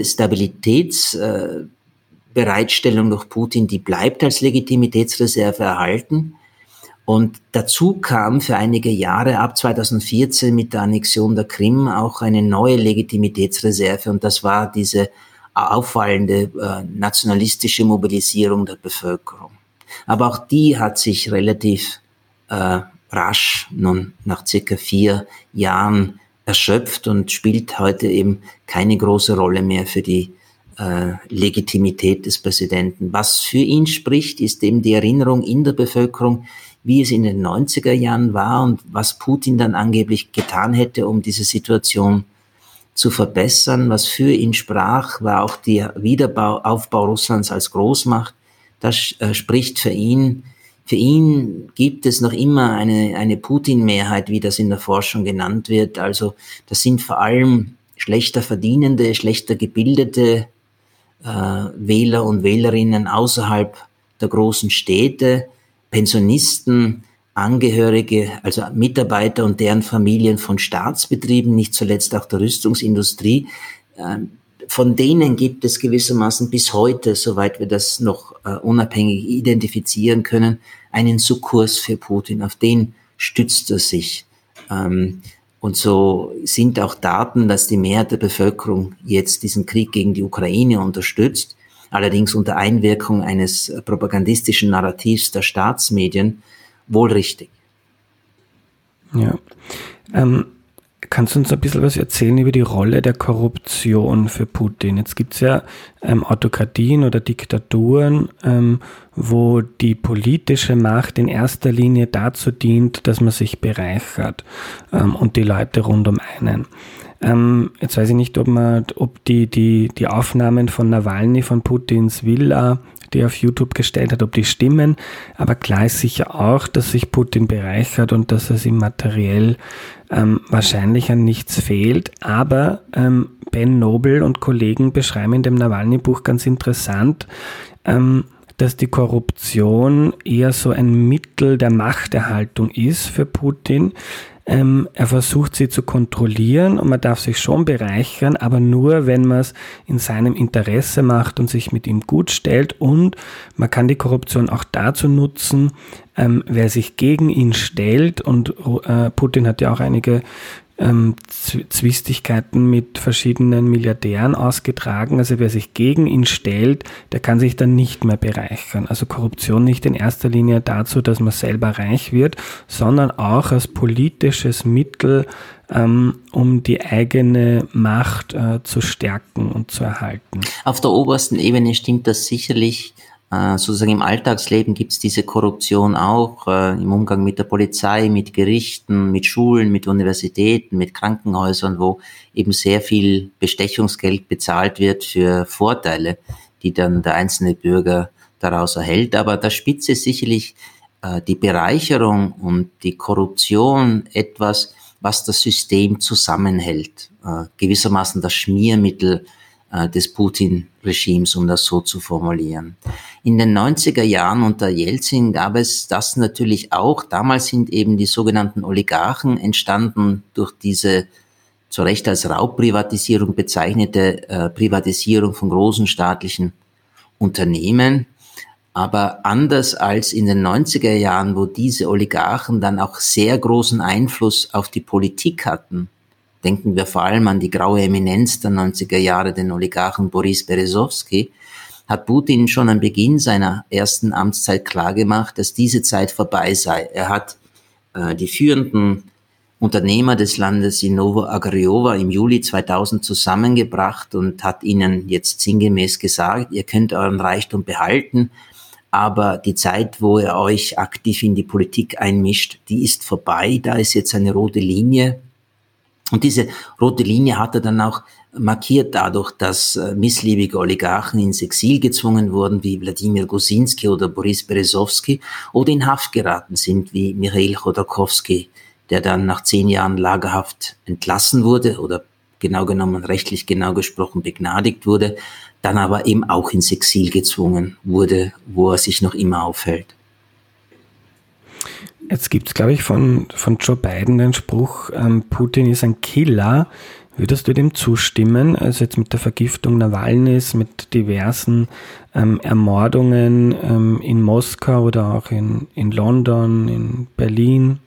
Stabilitätsbereitstellung äh, durch Putin, die bleibt als Legitimitätsreserve erhalten. Und dazu kam für einige Jahre ab zweitausendvierzehn mit der Annexion der Krim auch eine neue Legitimitätsreserve. Und das war diese auffallende äh, nationalistische Mobilisierung der Bevölkerung. Aber auch die hat sich relativ äh, rasch, nun nach circa vier Jahren, erschöpft und spielt heute eben keine große Rolle mehr für die äh, Legitimität des Präsidenten. Was für ihn spricht, ist eben die Erinnerung in der Bevölkerung, wie es in den neunziger Jahren war und was Putin dann angeblich getan hätte, um diese Situation zu verbessern. Was für ihn sprach, war auch der Wiederaufbau Aufbau Russlands als Großmacht. Das äh, spricht für ihn. Für ihn gibt es noch immer eine, eine Putin-Mehrheit, wie das in der Forschung genannt wird. Also das sind vor allem schlechter verdienende, schlechter gebildete äh, Wähler und Wählerinnen außerhalb der großen Städte, Pensionisten, Angehörige, also Mitarbeiter und deren Familien von Staatsbetrieben, nicht zuletzt auch der Rüstungsindustrie. Äh, Von denen gibt es gewissermaßen bis heute, soweit wir das noch äh, unabhängig identifizieren können, einen Sukkurs für Putin. Auf den stützt er sich. Ähm, und so sind auch Daten, dass die Mehrheit der Bevölkerung jetzt diesen Krieg gegen die Ukraine unterstützt, allerdings unter Einwirkung eines propagandistischen Narrativs der Staatsmedien, wohl richtig. Ja. Ähm Kannst du uns ein bisschen was erzählen über die Rolle der Korruption für Putin? Jetzt gibt es ja ähm, Autokratien oder Diktaturen, ähm, wo die politische Macht in erster Linie dazu dient, dass man sich bereichert ähm, und die Leute rund um einen. Ähm, jetzt weiß ich nicht, ob man, ob die, die, die Aufnahmen von Nawalny, von Putins Villa, die er auf YouTube gestellt hat, ob die stimmen, aber klar ist sicher auch, dass sich Putin bereichert und dass es ihm materiell ähm, wahrscheinlich an nichts fehlt, aber ähm, Ben Noble und Kollegen beschreiben in dem Nawalny-Buch ganz interessant, ähm, dass die Korruption eher so ein Mittel der Machterhaltung ist für Putin. Ähm, er versucht sie zu kontrollieren und man darf sich schon bereichern, aber nur, wenn man es in seinem Interesse macht und sich mit ihm gut stellt, und man kann die Korruption auch dazu nutzen, ähm, wer sich gegen ihn stellt, und äh, Putin hat ja auch einige ähm, Zwistigkeiten mit verschiedenen Milliardären ausgetragen. Also wer sich gegen ihn stellt, der kann sich dann nicht mehr bereichern. Also Korruption nicht in erster Linie dazu, dass man selber reich wird, sondern auch als politisches Mittel, ähm, um die eigene Macht äh, zu stärken und zu erhalten. Auf der obersten Ebene stimmt das sicherlich. Äh, sozusagen im Alltagsleben gibt es diese Korruption auch, äh, im Umgang mit der Polizei, mit Gerichten, mit Schulen, mit Universitäten, mit Krankenhäusern, wo eben sehr viel Bestechungsgeld bezahlt wird für Vorteile, die dann der einzelne Bürger daraus erhält. Aber der Spitze ist sicherlich äh, die Bereicherung und die Korruption etwas, was das System zusammenhält, äh, gewissermaßen das Schmiermittel äh, des Putin-Regimes, um das so zu formulieren. In den neunziger Jahren unter Jelzin gab es das natürlich auch. Damals sind eben die sogenannten Oligarchen entstanden durch diese zu Recht als Raubprivatisierung bezeichnete äh, Privatisierung von großen staatlichen Unternehmen. Aber anders als in den neunziger Jahren, wo diese Oligarchen dann auch sehr großen Einfluss auf die Politik hatten, denken wir vor allem an die graue Eminenz der neunziger Jahre, den Oligarchen Boris Berezovsky, hat Putin schon am Beginn seiner ersten Amtszeit klargemacht, dass diese Zeit vorbei sei. Er hat äh, die führenden Unternehmer des Landes in Novo-Agriovo im Juli zweitausend zusammengebracht und hat ihnen jetzt sinngemäß gesagt, ihr könnt euren Reichtum behalten, aber die Zeit, wo ihr euch aktiv in die Politik einmischt, die ist vorbei. Da ist jetzt eine rote Linie. Und diese rote Linie hat er dann auch markiert dadurch, dass missliebige Oligarchen ins Exil gezwungen wurden, wie Wladimir Gusinski oder Boris Berezovsky, oder in Haft geraten sind, wie Michail Chodorkowski, der dann nach zehn Jahren Lagerhaft entlassen wurde oder genau genommen, rechtlich genau gesprochen, begnadigt wurde, dann aber eben auch ins Exil gezwungen wurde, wo er sich noch immer aufhält. Jetzt gibt es, glaube ich, von, von Joe Biden den Spruch, ähm, Putin ist ein Killer. Würdest du dem zustimmen? Also jetzt mit der Vergiftung Nawalnys, mit diversen ähm, Ermordungen ähm, in Moskau oder auch in, in London, in Berlin?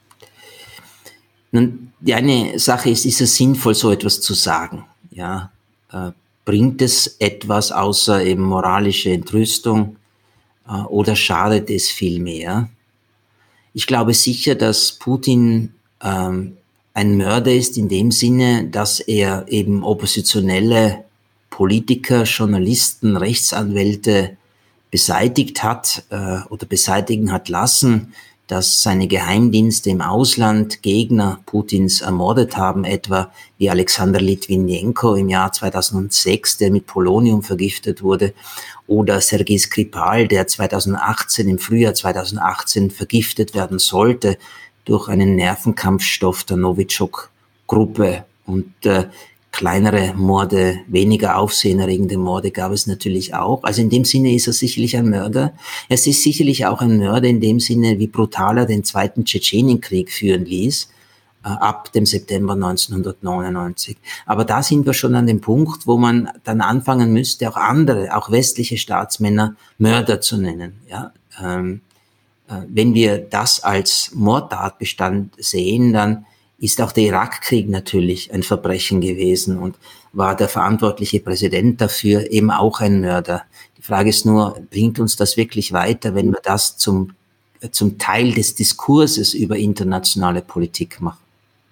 Nun, die eine Sache ist, ist es sinnvoll, so etwas zu sagen? Ja, äh, bringt es etwas außer eben moralische Entrüstung äh, oder schadet es viel mehr? Ich glaube sicher, dass Putin ähm, ein Mörder ist in dem Sinne, dass er eben oppositionelle Politiker, Journalisten, Rechtsanwälte beseitigt hat äh, oder beseitigen hat lassen, dass seine Geheimdienste im Ausland Gegner Putins ermordet haben, etwa wie Alexander Litwinenko im Jahr zweitausendsechs, der mit Polonium vergiftet wurde, oder Sergei Skripal, der zweitausendachtzehn, im Frühjahr zweitausendachtzehn vergiftet werden sollte durch einen Nervenkampfstoff der Novichok-Gruppe. Und äh, kleinere Morde, weniger aufsehenerregende Morde gab es natürlich auch. Also in dem Sinne ist er sicherlich ein Mörder. Es ist sicherlich auch ein Mörder in dem Sinne, wie brutal er den zweiten Tschetschenienkrieg führen ließ, äh, ab dem September neunzehnhundertneunundneunzig. Aber da sind wir schon an dem Punkt, wo man dann anfangen müsste, auch andere, auch westliche Staatsmänner Mörder zu nennen. Ja, ähm, äh, wenn wir das als Mordtatbestand sehen, dann ist auch der Irakkrieg natürlich ein Verbrechen gewesen und war der verantwortliche Präsident dafür eben auch ein Mörder. Die Frage ist nur, bringt uns das wirklich weiter, wenn wir das zum, zum Teil des Diskurses über internationale Politik machen?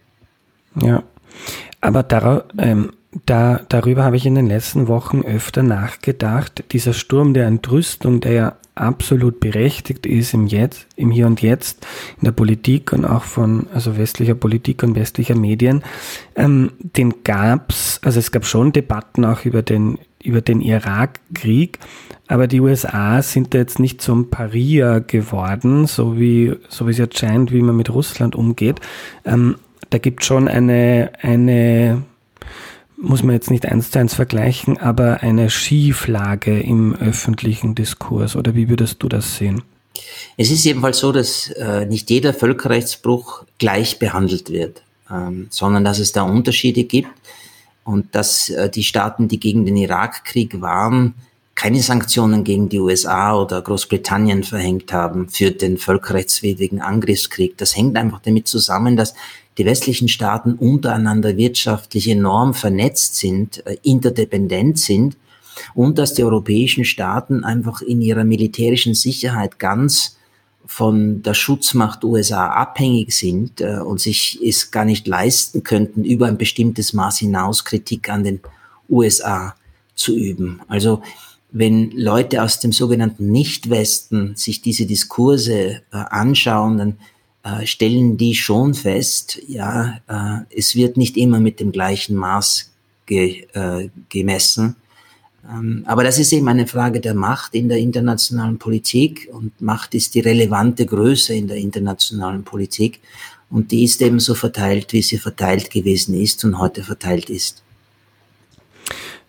Ja, aber dar- ähm, da, darüber habe ich in den letzten Wochen öfter nachgedacht. Dieser Sturm der Entrüstung, der ja absolut berechtigt ist im Jetzt, im Hier und Jetzt, in der Politik und auch von also westlicher Politik und westlicher Medien, ähm, den gab's, also es gab schon Debatten auch über den über den Irakkrieg, aber die U S A sind da jetzt nicht zum Paria geworden, so wie so wie es jetzt scheint, wie man mit Russland umgeht. Ähm, da gibt schon eine eine muss man jetzt nicht eins zu eins vergleichen, aber eine Schieflage im öffentlichen Diskurs, oder wie würdest du das sehen? Es ist jedenfalls so, dass äh, nicht jeder Völkerrechtsbruch gleich behandelt wird, ähm, sondern dass es da Unterschiede gibt und dass äh, die Staaten, die gegen den Irakkrieg waren, keine Sanktionen gegen die U S A oder Großbritannien verhängt haben für den völkerrechtswidrigen Angriffskrieg. Das hängt einfach damit zusammen, dass die westlichen Staaten untereinander wirtschaftlich enorm vernetzt sind, äh, interdependent sind und dass die europäischen Staaten einfach in ihrer militärischen Sicherheit ganz von der Schutzmacht U S A abhängig sind äh, und sich es gar nicht leisten könnten, über ein bestimmtes Maß hinaus Kritik an den U S A zu üben. Also wenn Leute aus dem sogenannten Nicht-Westen sich diese Diskurse äh, anschauen, dann äh, stellen die schon fest, ja, äh, es wird nicht immer mit dem gleichen Maß ge, äh, gemessen. Ähm, aber das ist eben eine Frage der Macht in der internationalen Politik und Macht ist die relevante Größe in der internationalen Politik und die ist eben so verteilt, wie sie verteilt gewesen ist und heute verteilt ist.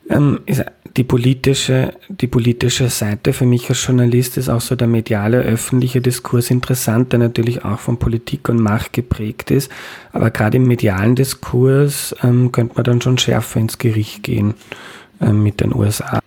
Ähm, ist die politische, die politische Seite für mich als Journalist ist auch so der mediale, öffentliche Diskurs interessant, der natürlich auch von Politik und Macht geprägt ist. Aber gerade im medialen Diskurs ähm, könnte man dann schon schärfer ins Gericht gehen ähm, mit den U S A.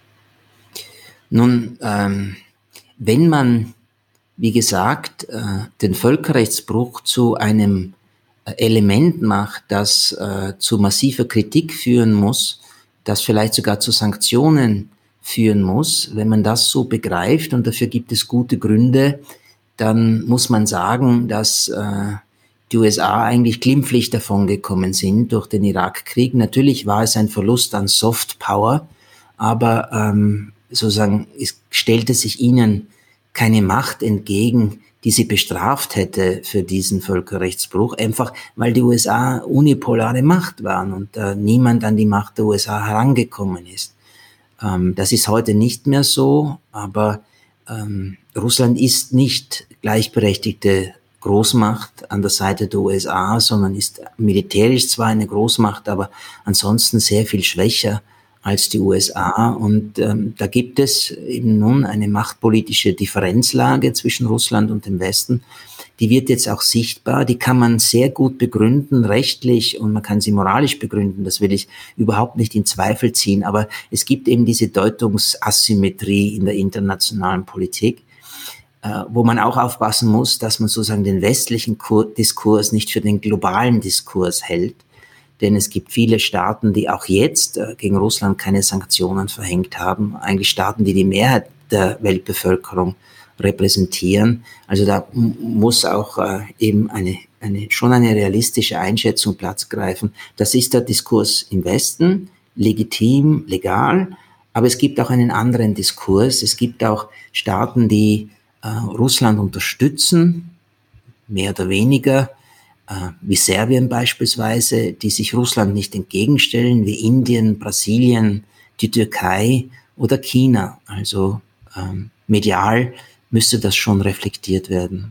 Nun, ähm, wenn man, wie gesagt, äh, den Völkerrechtsbruch zu einem Element macht, das äh, zu massiver Kritik führen muss, das vielleicht sogar zu Sanktionen führen muss, wenn man das so begreift, und dafür gibt es gute Gründe, dann muss man sagen, dass äh, die U S A eigentlich glimpflich davongekommen sind durch den Irakkrieg. Natürlich war es ein Verlust an Soft Power, aber ähm, sozusagen es stellte sich ihnen keine Macht entgegen, die sie bestraft hätte für diesen Völkerrechtsbruch, einfach weil die U S A unipolare Macht waren und äh, niemand an die Macht der U S A herangekommen ist. Ähm, das ist heute nicht mehr so, aber ähm, Russland ist nicht gleichberechtigte Großmacht an der Seite der U S A, sondern ist militärisch zwar eine Großmacht, aber ansonsten sehr viel schwächer als die U S A, und ähm, da gibt es eben nun eine machtpolitische Differenzlage zwischen Russland und dem Westen. Die wird jetzt auch sichtbar, die kann man sehr gut begründen, rechtlich, und man kann sie moralisch begründen, das will ich überhaupt nicht in Zweifel ziehen, aber es gibt eben diese Deutungsasymmetrie in der internationalen Politik, äh, wo man auch aufpassen muss, dass man sozusagen den westlichen Kur- Diskurs nicht für den globalen Diskurs hält. Denn es gibt viele Staaten, die auch jetzt äh, gegen Russland keine Sanktionen verhängt haben. Eigentlich Staaten, die die Mehrheit der Weltbevölkerung repräsentieren. Also da m- muss auch äh, eben eine, eine, schon eine realistische Einschätzung Platz greifen. Das ist der Diskurs im Westen, legitim, legal. Aber es gibt auch einen anderen Diskurs. Es gibt auch Staaten, die äh, Russland unterstützen, mehr oder weniger, wie Serbien beispielsweise, die sich Russland nicht entgegenstellen, wie Indien, Brasilien, die Türkei oder China. Also ähm, medial müsste das schon reflektiert werden.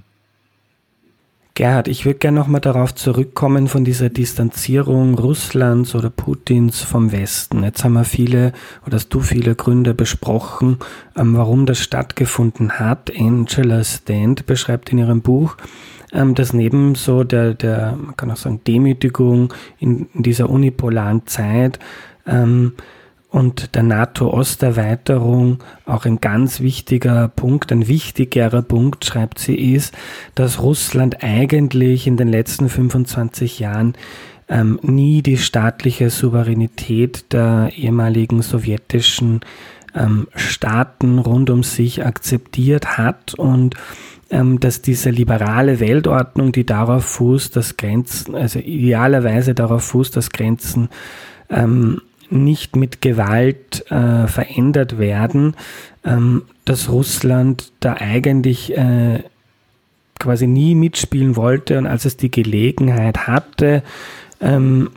Gerhard, ich würde gerne nochmal darauf zurückkommen von dieser Distanzierung Russlands oder Putins vom Westen. Jetzt haben wir viele, oder hast du viele Gründe besprochen, ähm, warum das stattgefunden hat. Angela Stand beschreibt in ihrem Buch, dass neben so der, der, man kann auch sagen, Demütigung in, in dieser unipolaren Zeit ähm, und der NATO-Osterweiterung auch ein ganz wichtiger Punkt, ein wichtigerer Punkt, schreibt sie, ist, dass Russland eigentlich in den letzten fünfundzwanzig Jahren ähm, nie die staatliche Souveränität der ehemaligen sowjetischen ähm, Staaten rund um sich akzeptiert hat, und dass diese liberale Weltordnung, die darauf fußt, dass Grenzen, also idealerweise darauf fußt, dass Grenzen ähm, nicht mit Gewalt äh, verändert werden, ähm, dass Russland da eigentlich äh, quasi nie mitspielen wollte, und als es die Gelegenheit hatte, ähm,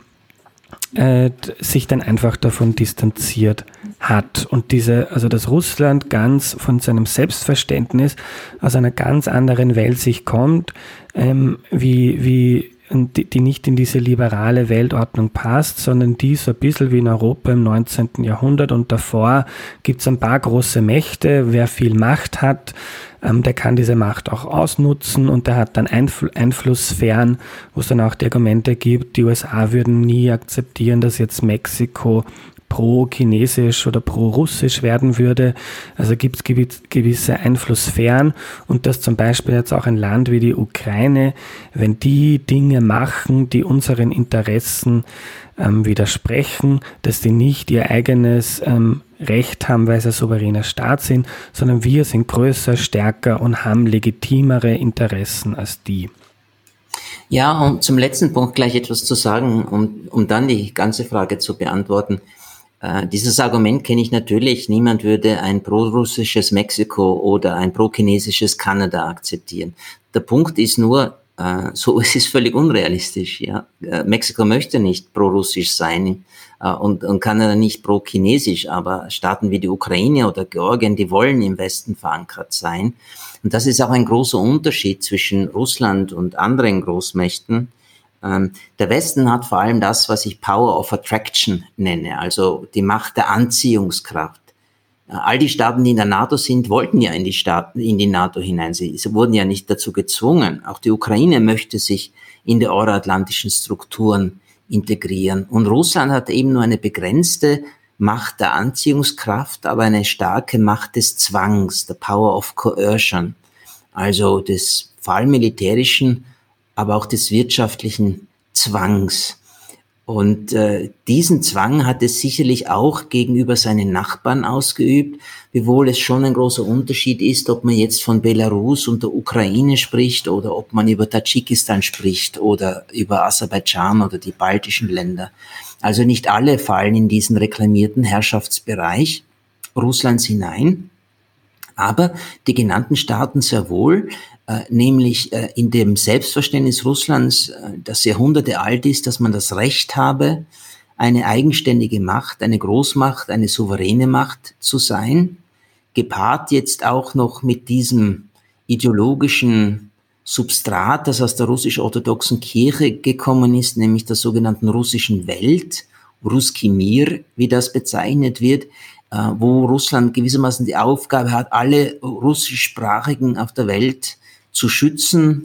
äh, sich dann einfach davon distanziert hat. Und diese, also dass Russland ganz von seinem Selbstverständnis aus einer ganz anderen Welt sich kommt, ähm, wie, wie, die, die nicht in diese liberale Weltordnung passt, sondern die so ein bisschen wie in Europa im neunzehnten Jahrhundert, und davor gibt es ein paar große Mächte. Wer viel Macht hat, ähm, der kann diese Macht auch ausnutzen, und der hat dann Einfl- Einflusssphären, wo es dann auch die Argumente gibt, die U S A würden nie akzeptieren, dass jetzt Mexiko pro-chinesisch oder pro-russisch werden würde. Also gibt es gewisse Einflusssphären, und dass zum Beispiel jetzt auch ein Land wie die Ukraine, wenn die Dinge machen, die unseren Interessen ähm, widersprechen, dass die nicht ihr eigenes ähm, Recht haben, weil sie ein souveräner Staat sind, sondern wir sind größer, stärker und haben legitimere Interessen als die. Ja, um zum letzten Punkt gleich etwas zu sagen, um, um dann die ganze Frage zu beantworten. Äh, dieses Argument kenne ich natürlich. Niemand würde ein pro-russisches Mexiko oder ein pro-chinesisches Kanada akzeptieren. Der Punkt ist nur, äh, so es ist völlig unrealistisch. Ja, äh, Mexiko möchte nicht pro-russisch sein äh, und, und Kanada nicht pro-chinesisch, aber Staaten wie die Ukraine oder Georgien, die wollen im Westen verankert sein. Und das ist auch ein großer Unterschied zwischen Russland und anderen Großmächten. Ähm, der Westen hat vor allem das, was ich Power of Attraction nenne, also die Macht der Anziehungskraft. All die Staaten, die in der NATO sind, wollten ja in die Staaten, in die NATO hinein. Sie, sie wurden ja nicht dazu gezwungen. Auch die Ukraine möchte sich in die euroatlantischen Strukturen integrieren. Und Russland hat eben nur eine begrenzte Macht der Anziehungskraft, aber eine starke Macht des Zwangs, the power of coercion. Also des vor allem militärischen, aber auch des wirtschaftlichen Zwangs. Und äh, diesen Zwang hat es sicherlich auch gegenüber seinen Nachbarn ausgeübt, wiewohl es schon ein großer Unterschied ist, ob man jetzt von Belarus und der Ukraine spricht oder ob man über Tadschikistan spricht oder über Aserbaidschan oder die baltischen Länder. Also nicht alle fallen in diesen reklamierten Herrschaftsbereich Russlands hinein, aber die genannten Staaten sehr wohl, äh, nämlich äh, in dem Selbstverständnis Russlands, äh, das Jahrhunderte alt ist, dass man das Recht habe, eine eigenständige Macht, eine Großmacht, eine souveräne Macht zu sein, gepaart jetzt auch noch mit diesem ideologischen Substrat, das aus der russisch-orthodoxen Kirche gekommen ist, nämlich der sogenannten russischen Welt, Russki Mir, wie das bezeichnet wird, wo Russland gewissermaßen die Aufgabe hat, alle russischsprachigen auf der Welt zu schützen.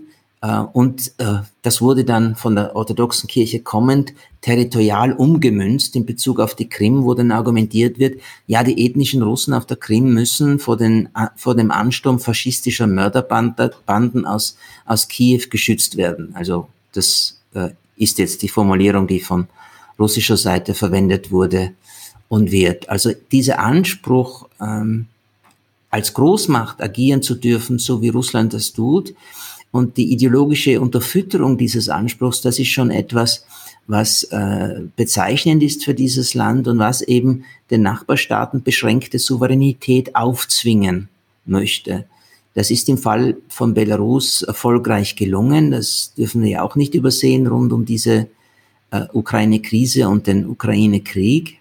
Und das wurde dann von der orthodoxen Kirche kommend territorial umgemünzt in Bezug auf die Krim, wo dann argumentiert wird, ja, die ethnischen Russen auf der Krim müssen vor, den, vor dem Ansturm faschistischer Mörderbanden aus, aus Kiew geschützt werden. Also das ist jetzt die Formulierung, die von russischer Seite verwendet wurde und wird. Also dieser Anspruch, ähm, als Großmacht agieren zu dürfen, so wie Russland das tut, und die ideologische Unterfütterung dieses Anspruchs, das ist schon etwas, was äh, bezeichnend ist für dieses Land und was eben den Nachbarstaaten beschränkte Souveränität aufzwingen möchte. Das ist im Fall von Belarus erfolgreich gelungen. Das dürfen wir ja auch nicht übersehen rund um diese äh, Ukraine-Krise und den Ukraine-Krieg.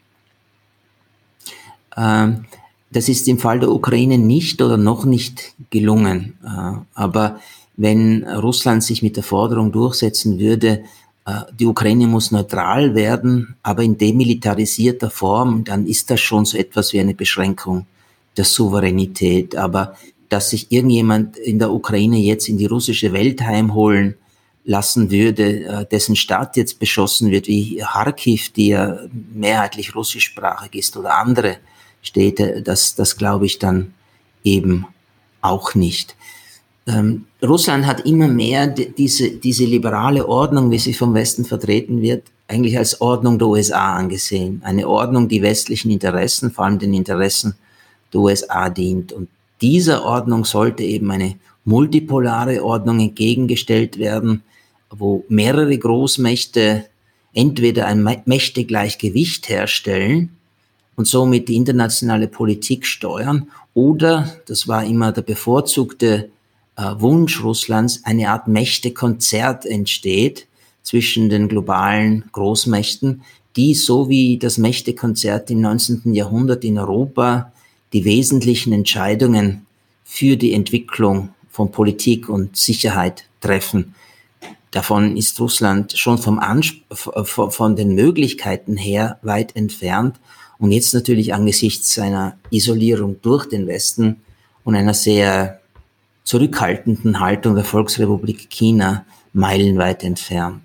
Das ist im Fall der Ukraine nicht oder noch nicht gelungen. Aber wenn Russland sich mit der Forderung durchsetzen würde, die Ukraine muss neutral werden, aber in demilitarisierter Form, dann ist das schon so etwas wie eine Beschränkung der Souveränität. Aber dass sich irgendjemand in der Ukraine jetzt in die russische Welt heimholen lassen würde, dessen Stadt jetzt beschossen wird, wie Kharkiv, die ja mehrheitlich russischsprachig ist, oder andere Städte, das, das glaube ich dann eben auch nicht. Ähm, Russland hat immer mehr die, diese, diese liberale Ordnung, wie sie vom Westen vertreten wird, eigentlich als Ordnung der U S A angesehen. Eine Ordnung, die westlichen Interessen, vor allem den Interessen der U S A dient. Und dieser Ordnung sollte eben eine multipolare Ordnung entgegengestellt werden, wo mehrere Großmächte entweder ein Mächtegleichgewicht herstellen und somit die internationale Politik steuern, oder, das war immer der bevorzugte äh, Wunsch Russlands, eine Art Mächtekonzert entsteht zwischen den globalen Großmächten, die, so wie das Mächtekonzert im neunzehnten Jahrhundert in Europa, die wesentlichen Entscheidungen für die Entwicklung von Politik und Sicherheit treffen. Davon ist Russland schon vom Ansp- von den Möglichkeiten her weit entfernt. Und jetzt natürlich angesichts seiner Isolierung durch den Westen und einer sehr zurückhaltenden Haltung der Volksrepublik China meilenweit entfernt.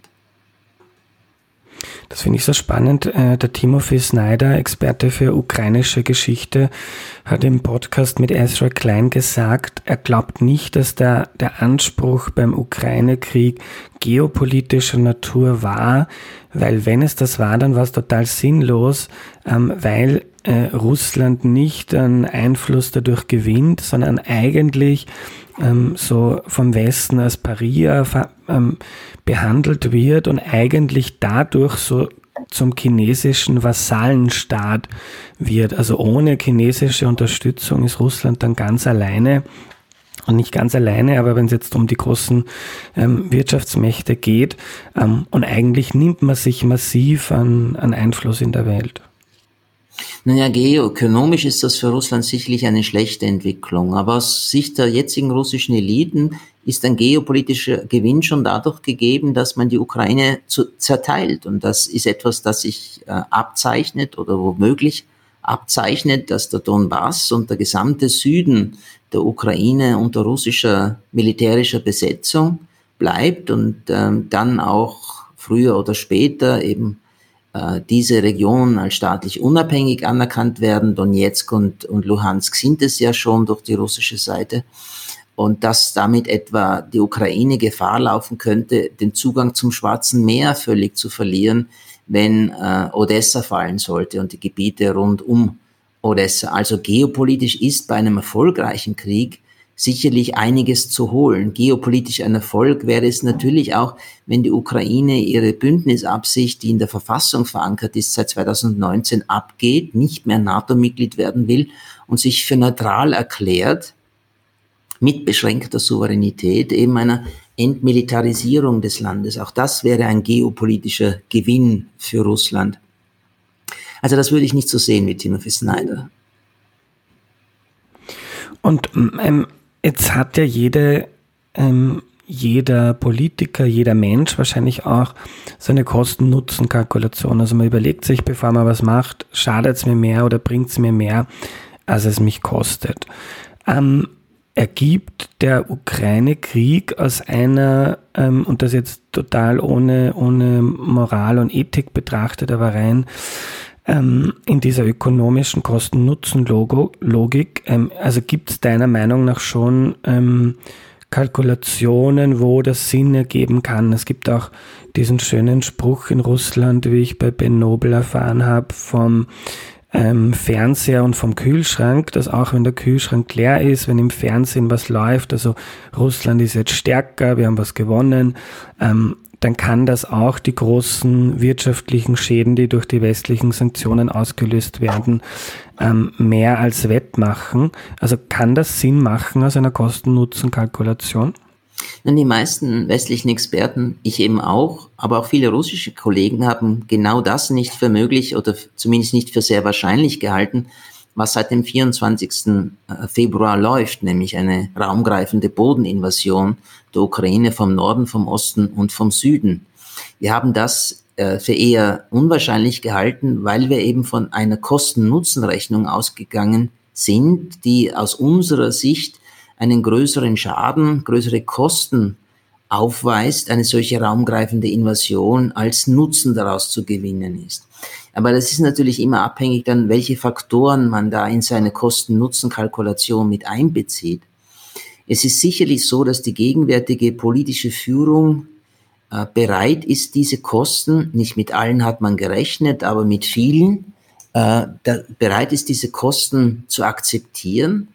Das finde ich so spannend. Der Timothy Snyder, Experte für ukrainische Geschichte, hat im Podcast mit Ezra Klein gesagt, er glaubt nicht, dass der, der Anspruch beim Ukraine-Krieg geopolitischer Natur war, weil wenn es das war, dann war es total sinnlos, ähm, weil äh, Russland nicht einen Einfluss dadurch gewinnt, sondern eigentlich ähm, so vom Westen als Paria ver- ähm, behandelt wird und eigentlich dadurch so zum chinesischen Vasallenstaat wird. Also ohne chinesische Unterstützung ist Russland dann ganz alleine. Und nicht ganz alleine, aber wenn es jetzt um die großen ähm, Wirtschaftsmächte geht, ähm, und eigentlich nimmt man sich massiv an, an Einfluss in der Welt. Naja, geoökonomisch ist das für Russland sicherlich eine schlechte Entwicklung. Aber aus Sicht der jetzigen russischen Eliten ist ein geopolitischer Gewinn schon dadurch gegeben, dass man die Ukraine zu, zerteilt. Und das ist etwas, das sich äh, abzeichnet oder womöglich abzeichnet, dass der Donbass und der gesamte Süden der Ukraine unter russischer militärischer Besetzung bleibt und ähm, dann auch früher oder später eben äh, diese Regionen als staatlich unabhängig anerkannt werden. Donetsk und, und Luhansk sind es ja schon durch die russische Seite. Und dass damit etwa die Ukraine Gefahr laufen könnte, den Zugang zum Schwarzen Meer völlig zu verlieren, wenn äh, Odessa fallen sollte und die Gebiete rund um Odessa. Also geopolitisch ist bei einem erfolgreichen Krieg sicherlich einiges zu holen. Geopolitisch ein Erfolg wäre es natürlich auch, wenn die Ukraine ihre Bündnisabsicht, die in der Verfassung verankert ist, seit zweitausendneunzehn abgeht, nicht mehr NATO-Mitglied werden will und sich für neutral erklärt, mit beschränkter Souveränität, eben einer Entmilitarisierung des Landes. Auch das wäre ein geopolitischer Gewinn für Russland. Also das würde ich nicht so sehen wie Timothy Snyder. Und ähm, jetzt hat ja jede, ähm, jeder Politiker, jeder Mensch wahrscheinlich auch so eine Kosten-Nutzen-Kalkulation. Also man überlegt sich, bevor man was macht, schadet es mir mehr oder bringt es mir mehr, als es mich kostet. Ähm, Ergibt der Ukraine-Krieg aus einer, ähm, und das jetzt total ohne, ohne Moral und Ethik betrachtet, aber rein ähm, in dieser ökonomischen Kosten-Nutzen-Logik, ähm, also gibt es deiner Meinung nach schon ähm, Kalkulationen, wo das Sinn ergeben kann? Es gibt auch diesen schönen Spruch in Russland, wie ich bei Ben Nobel erfahren habe, vom Ähm, Fernseher und vom Kühlschrank, dass auch wenn der Kühlschrank leer ist, wenn im Fernsehen was läuft, also Russland ist jetzt stärker, wir haben was gewonnen, ähm, dann kann das auch die großen wirtschaftlichen Schäden, die durch die westlichen Sanktionen ausgelöst werden, ähm, mehr als wettmachen. Also kann das Sinn machen aus einer Kosten-Nutzen-Kalkulation? Die meisten westlichen Experten, ich eben auch, aber auch viele russische Kollegen haben genau das nicht für möglich oder zumindest nicht für sehr wahrscheinlich gehalten, was seit dem vierundzwanzigsten Februar läuft, nämlich eine raumgreifende Bodeninvasion der Ukraine vom Norden, vom Osten und vom Süden. Wir haben das äh, für eher unwahrscheinlich gehalten, weil wir eben von einer Kosten-Nutzen-Rechnung ausgegangen sind, die aus unserer Sicht einen größeren Schaden, größere Kosten aufweist, eine solche raumgreifende Invasion als Nutzen daraus zu gewinnen ist. Aber das ist natürlich immer abhängig dann, welche Faktoren man da in seine Kosten-Nutzen-Kalkulation mit einbezieht. Es ist sicherlich so, dass die gegenwärtige politische Führung äh, bereit ist, diese Kosten, nicht mit allen hat man gerechnet, aber mit vielen, äh, da, bereit ist, diese Kosten zu akzeptieren,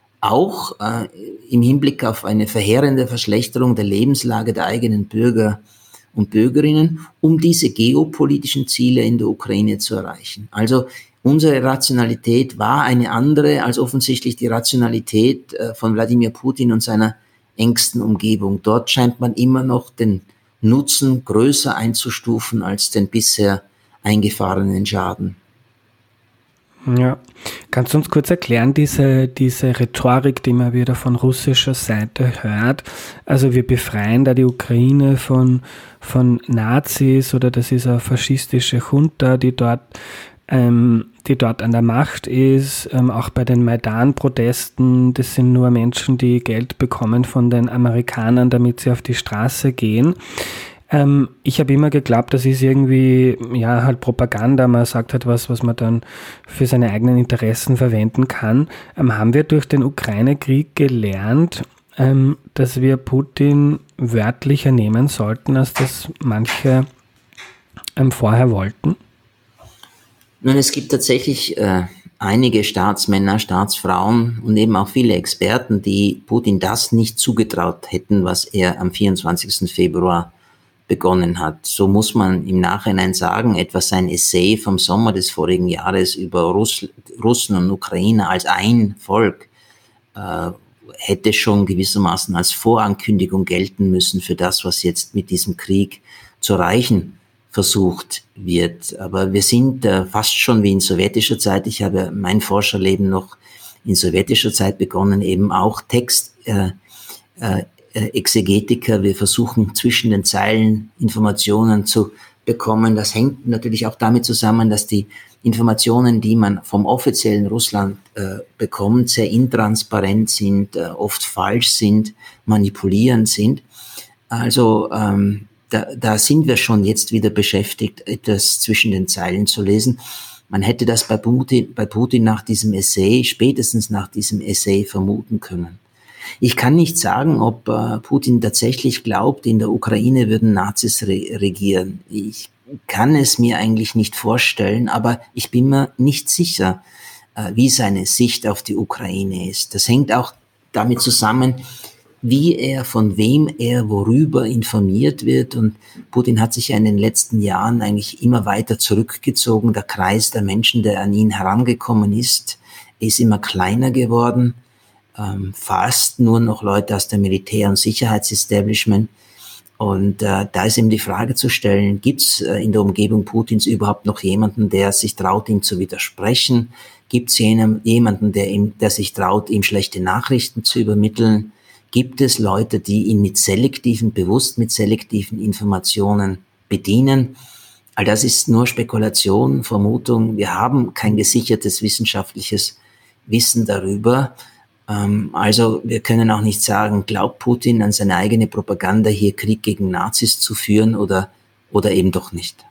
auch äh, im Hinblick auf eine verheerende Verschlechterung der Lebenslage der eigenen Bürger und Bürgerinnen, um diese geopolitischen Ziele in der Ukraine zu erreichen. Also unsere Rationalität war eine andere als offensichtlich die Rationalität äh, von Wladimir Putin und seiner engsten Umgebung. Dort scheint man immer noch den Nutzen größer einzustufen als den bisher eingefahrenen Schaden. Ja, kannst du uns kurz erklären, diese, diese Rhetorik, die man wieder von russischer Seite hört? Also wir befreien da die Ukraine von, von Nazis oder das ist eine faschistische Junta, die dort, ähm, die dort an der Macht ist. Ähm, auch bei den Maidan-Protesten, das sind nur Menschen, die Geld bekommen von den Amerikanern, damit sie auf die Straße gehen. Ähm, ich habe immer geglaubt, das ist irgendwie, ja, halt Propaganda. Man sagt halt was, was man dann für seine eigenen Interessen verwenden kann. Ähm, haben wir durch den Ukraine-Krieg gelernt, ähm, dass wir Putin wörtlicher nehmen sollten, als das manche ähm, vorher wollten? Nun, es gibt tatsächlich äh, einige Staatsmänner, Staatsfrauen und eben auch viele Experten, die Putin das nicht zugetraut hätten, was er am vierundzwanzigsten Februar begonnen hat. So muss man im Nachhinein sagen, etwa sein Essay vom Sommer des vorigen Jahres über Russ, Russen und Ukrainer als ein Volk äh, hätte schon gewissermaßen als Vorankündigung gelten müssen für das, was jetzt mit diesem Krieg zu erreichen versucht wird. Aber wir sind äh, fast schon wie in sowjetischer Zeit. Ich habe mein Forscherleben noch in sowjetischer Zeit begonnen, eben auch Text, äh, äh, Exegetiker. Wir versuchen zwischen den Zeilen Informationen zu bekommen. Das hängt natürlich auch damit zusammen, dass die Informationen, die man vom offiziellen Russland äh, bekommt, sehr intransparent sind, äh, oft falsch sind, manipulierend sind. Also ähm, da, da sind wir schon jetzt wieder beschäftigt, etwas zwischen den Zeilen zu lesen. Man hätte das bei Putin, bei Putin nach diesem Essay, spätestens nach diesem Essay vermuten können. Ich kann nicht sagen, ob äh, Putin tatsächlich glaubt, in der Ukraine würden Nazis re- regieren. Ich kann es mir eigentlich nicht vorstellen, aber ich bin mir nicht sicher, äh, wie seine Sicht auf die Ukraine ist. Das hängt auch damit zusammen, wie er, von wem er, worüber informiert wird. Und Putin hat sich ja in den letzten Jahren eigentlich immer weiter zurückgezogen. Der Kreis der Menschen, der an ihn herangekommen ist, ist immer kleiner geworden. Ähm, fast nur noch Leute aus dem Militär- und Sicherheitsestablishment. Und äh, da ist eben die Frage zu stellen, gibt es äh, in der Umgebung Putins überhaupt noch jemanden, der sich traut, ihm zu widersprechen? Gibt es jemanden, der, ihm, der sich traut, ihm schlechte Nachrichten zu übermitteln? Gibt es Leute, die ihn mit selektiven, bewusst mit selektiven Informationen bedienen? All das ist nur Spekulation, Vermutung. Wir haben kein gesichertes wissenschaftliches Wissen darüber. Ähm, also wir können auch nicht sagen, glaubt Putin an seine eigene Propaganda, hier Krieg gegen Nazis zu führen oder, oder eben doch nicht.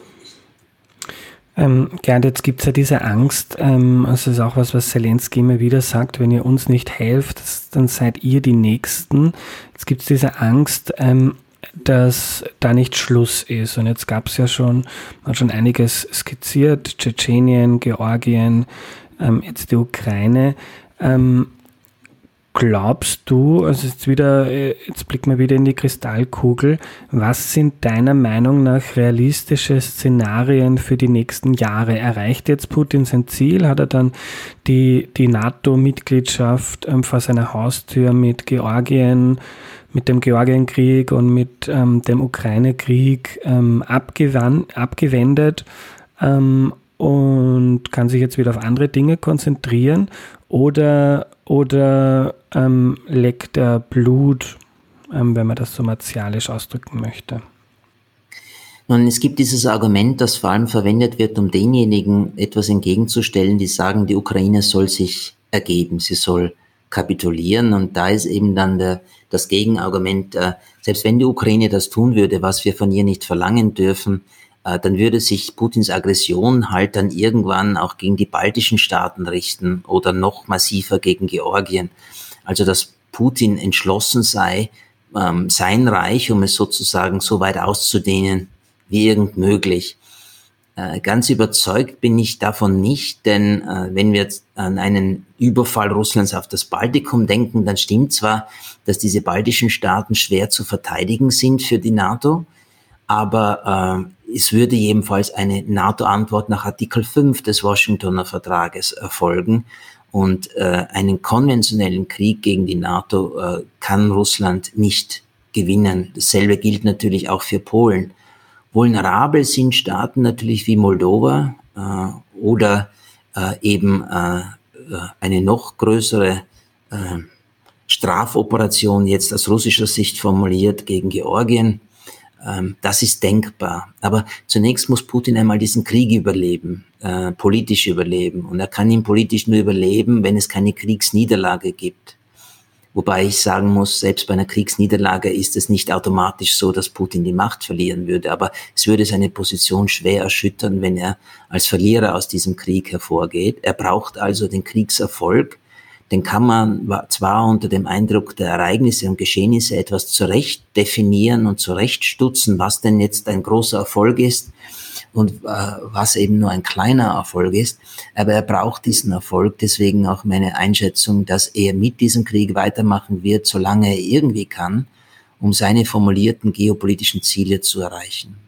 Ähm, Gerd, jetzt gibt es ja diese Angst, ähm, also das ist auch was, was Zelensky immer wieder sagt, wenn ihr uns nicht helft, dann seid ihr die Nächsten. Jetzt gibt es diese Angst, ähm, dass da nicht Schluss ist. Und jetzt gab es ja schon, man hat schon einiges skizziert, Tschetschenien, Georgien, ähm, jetzt die Ukraine. Ähm, Glaubst du, also jetzt wieder, jetzt blicken wir wieder in die Kristallkugel, was sind deiner Meinung nach realistische Szenarien für die nächsten Jahre? Erreicht jetzt Putin sein Ziel? Hat er dann die, die NATO-Mitgliedschaft ähm, vor seiner Haustür mit Georgien, mit dem Georgienkrieg und mit ähm, dem Ukraine-Krieg ähm, abgewandt, abgewendet ähm, und kann sich jetzt wieder auf andere Dinge konzentrieren? Oder Oder ähm, leckt er Blut, ähm, wenn man das so martialisch ausdrücken möchte? Nun, es gibt dieses Argument, das vor allem verwendet wird, um denjenigen etwas entgegenzustellen, die sagen, die Ukraine soll sich ergeben, sie soll kapitulieren. Und da ist eben dann der, das Gegenargument, äh, selbst wenn die Ukraine das tun würde, was wir von ihr nicht verlangen dürfen, äh, dann würde sich Putins Aggression halt dann irgendwann auch gegen die baltischen Staaten richten oder noch massiver gegen Georgien. Also dass Putin entschlossen sei, ähm, sein Reich, um es sozusagen so weit auszudehnen wie irgend möglich. Äh, ganz überzeugt bin ich davon nicht, denn äh, wenn wir jetzt an einen Überfall Russlands auf das Baltikum denken, dann stimmt zwar, dass diese baltischen Staaten schwer zu verteidigen sind für die NATO, aber äh, es würde jedenfalls eine NATO-Antwort nach Artikel fünf des Washingtoner Vertrages erfolgen. Und äh, einen konventionellen Krieg gegen die NATO äh, kann Russland nicht gewinnen. Dasselbe gilt natürlich auch für Polen. Vulnerabel sind Staaten natürlich wie Moldova äh, oder äh, eben äh, eine noch größere äh, Strafoperation, jetzt aus russischer Sicht formuliert, gegen Georgien. Ähm, das ist denkbar. Aber zunächst muss Putin einmal diesen Krieg überleben, äh, politisch überleben. Und er kann ihn politisch nur überleben, wenn es keine Kriegsniederlage gibt. Wobei ich sagen muss, selbst bei einer Kriegsniederlage ist es nicht automatisch so, dass Putin die Macht verlieren würde. Aber es würde seine Position schwer erschüttern, wenn er als Verlierer aus diesem Krieg hervorgeht. Er braucht also den Kriegserfolg. Den kann man zwar unter dem Eindruck der Ereignisse und Geschehnisse etwas zurecht definieren und zurechtstutzen, was denn jetzt ein großer Erfolg ist und äh, was eben nur ein kleiner Erfolg ist. Aber er braucht diesen Erfolg, deswegen auch meine Einschätzung, dass er mit diesem Krieg weitermachen wird, solange er irgendwie kann, um seine formulierten geopolitischen Ziele zu erreichen.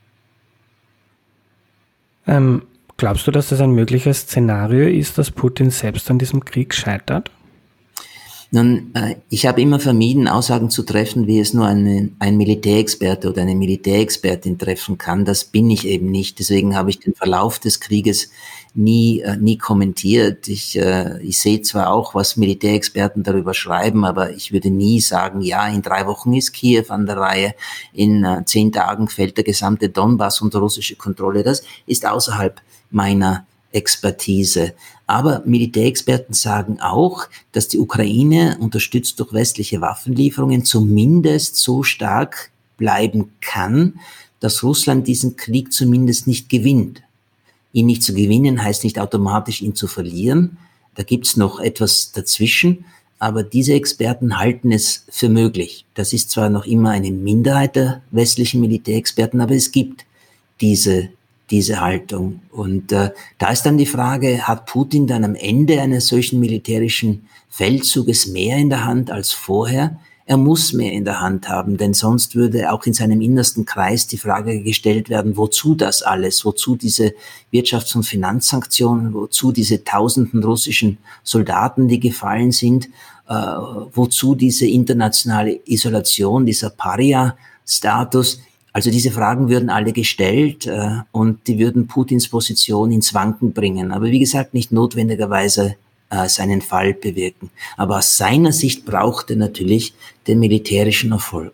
Ähm, glaubst du, dass das ein mögliches Szenario ist, dass Putin selbst an diesem Krieg scheitert? Nun, äh, ich habe immer vermieden, Aussagen zu treffen, wie es nur eine, ein Militärexperte oder eine Militärexpertin treffen kann. Das bin ich eben nicht. Deswegen habe ich den Verlauf des Krieges nie, äh, nie kommentiert. Ich, äh, ich sehe zwar auch, was Militärexperten darüber schreiben, aber ich würde nie sagen, ja, in drei Wochen ist Kiew an der Reihe, in äh, zehn Tagen fällt der gesamte Donbass unter russische Kontrolle. Das ist außerhalb meiner Expertise. Aber Militärexperten sagen auch, dass die Ukraine, unterstützt durch westliche Waffenlieferungen, zumindest so stark bleiben kann, dass Russland diesen Krieg zumindest nicht gewinnt. Ihn nicht zu gewinnen heißt nicht automatisch, ihn zu verlieren. Da gibt's noch etwas dazwischen. Aber diese Experten halten es für möglich. Das ist zwar noch immer eine Minderheit der westlichen Militärexperten, aber es gibt diese diese Haltung. Und äh, da ist dann die Frage, hat Putin dann am Ende eines solchen militärischen Feldzuges mehr in der Hand als vorher? Er muss mehr in der Hand haben, denn sonst würde auch in seinem innersten Kreis die Frage gestellt werden, wozu das alles? Wozu diese Wirtschafts- und Finanzsanktionen? Wozu diese tausenden russischen Soldaten, die gefallen sind? Äh, wozu diese internationale Isolation, dieser Paria-Status? Also diese Fragen würden alle gestellt äh, und die würden Putins Position ins Wanken bringen. Aber wie gesagt, nicht notwendigerweise äh, seinen Fall bewirken. Aber aus seiner Sicht braucht er natürlich den militärischen Erfolg.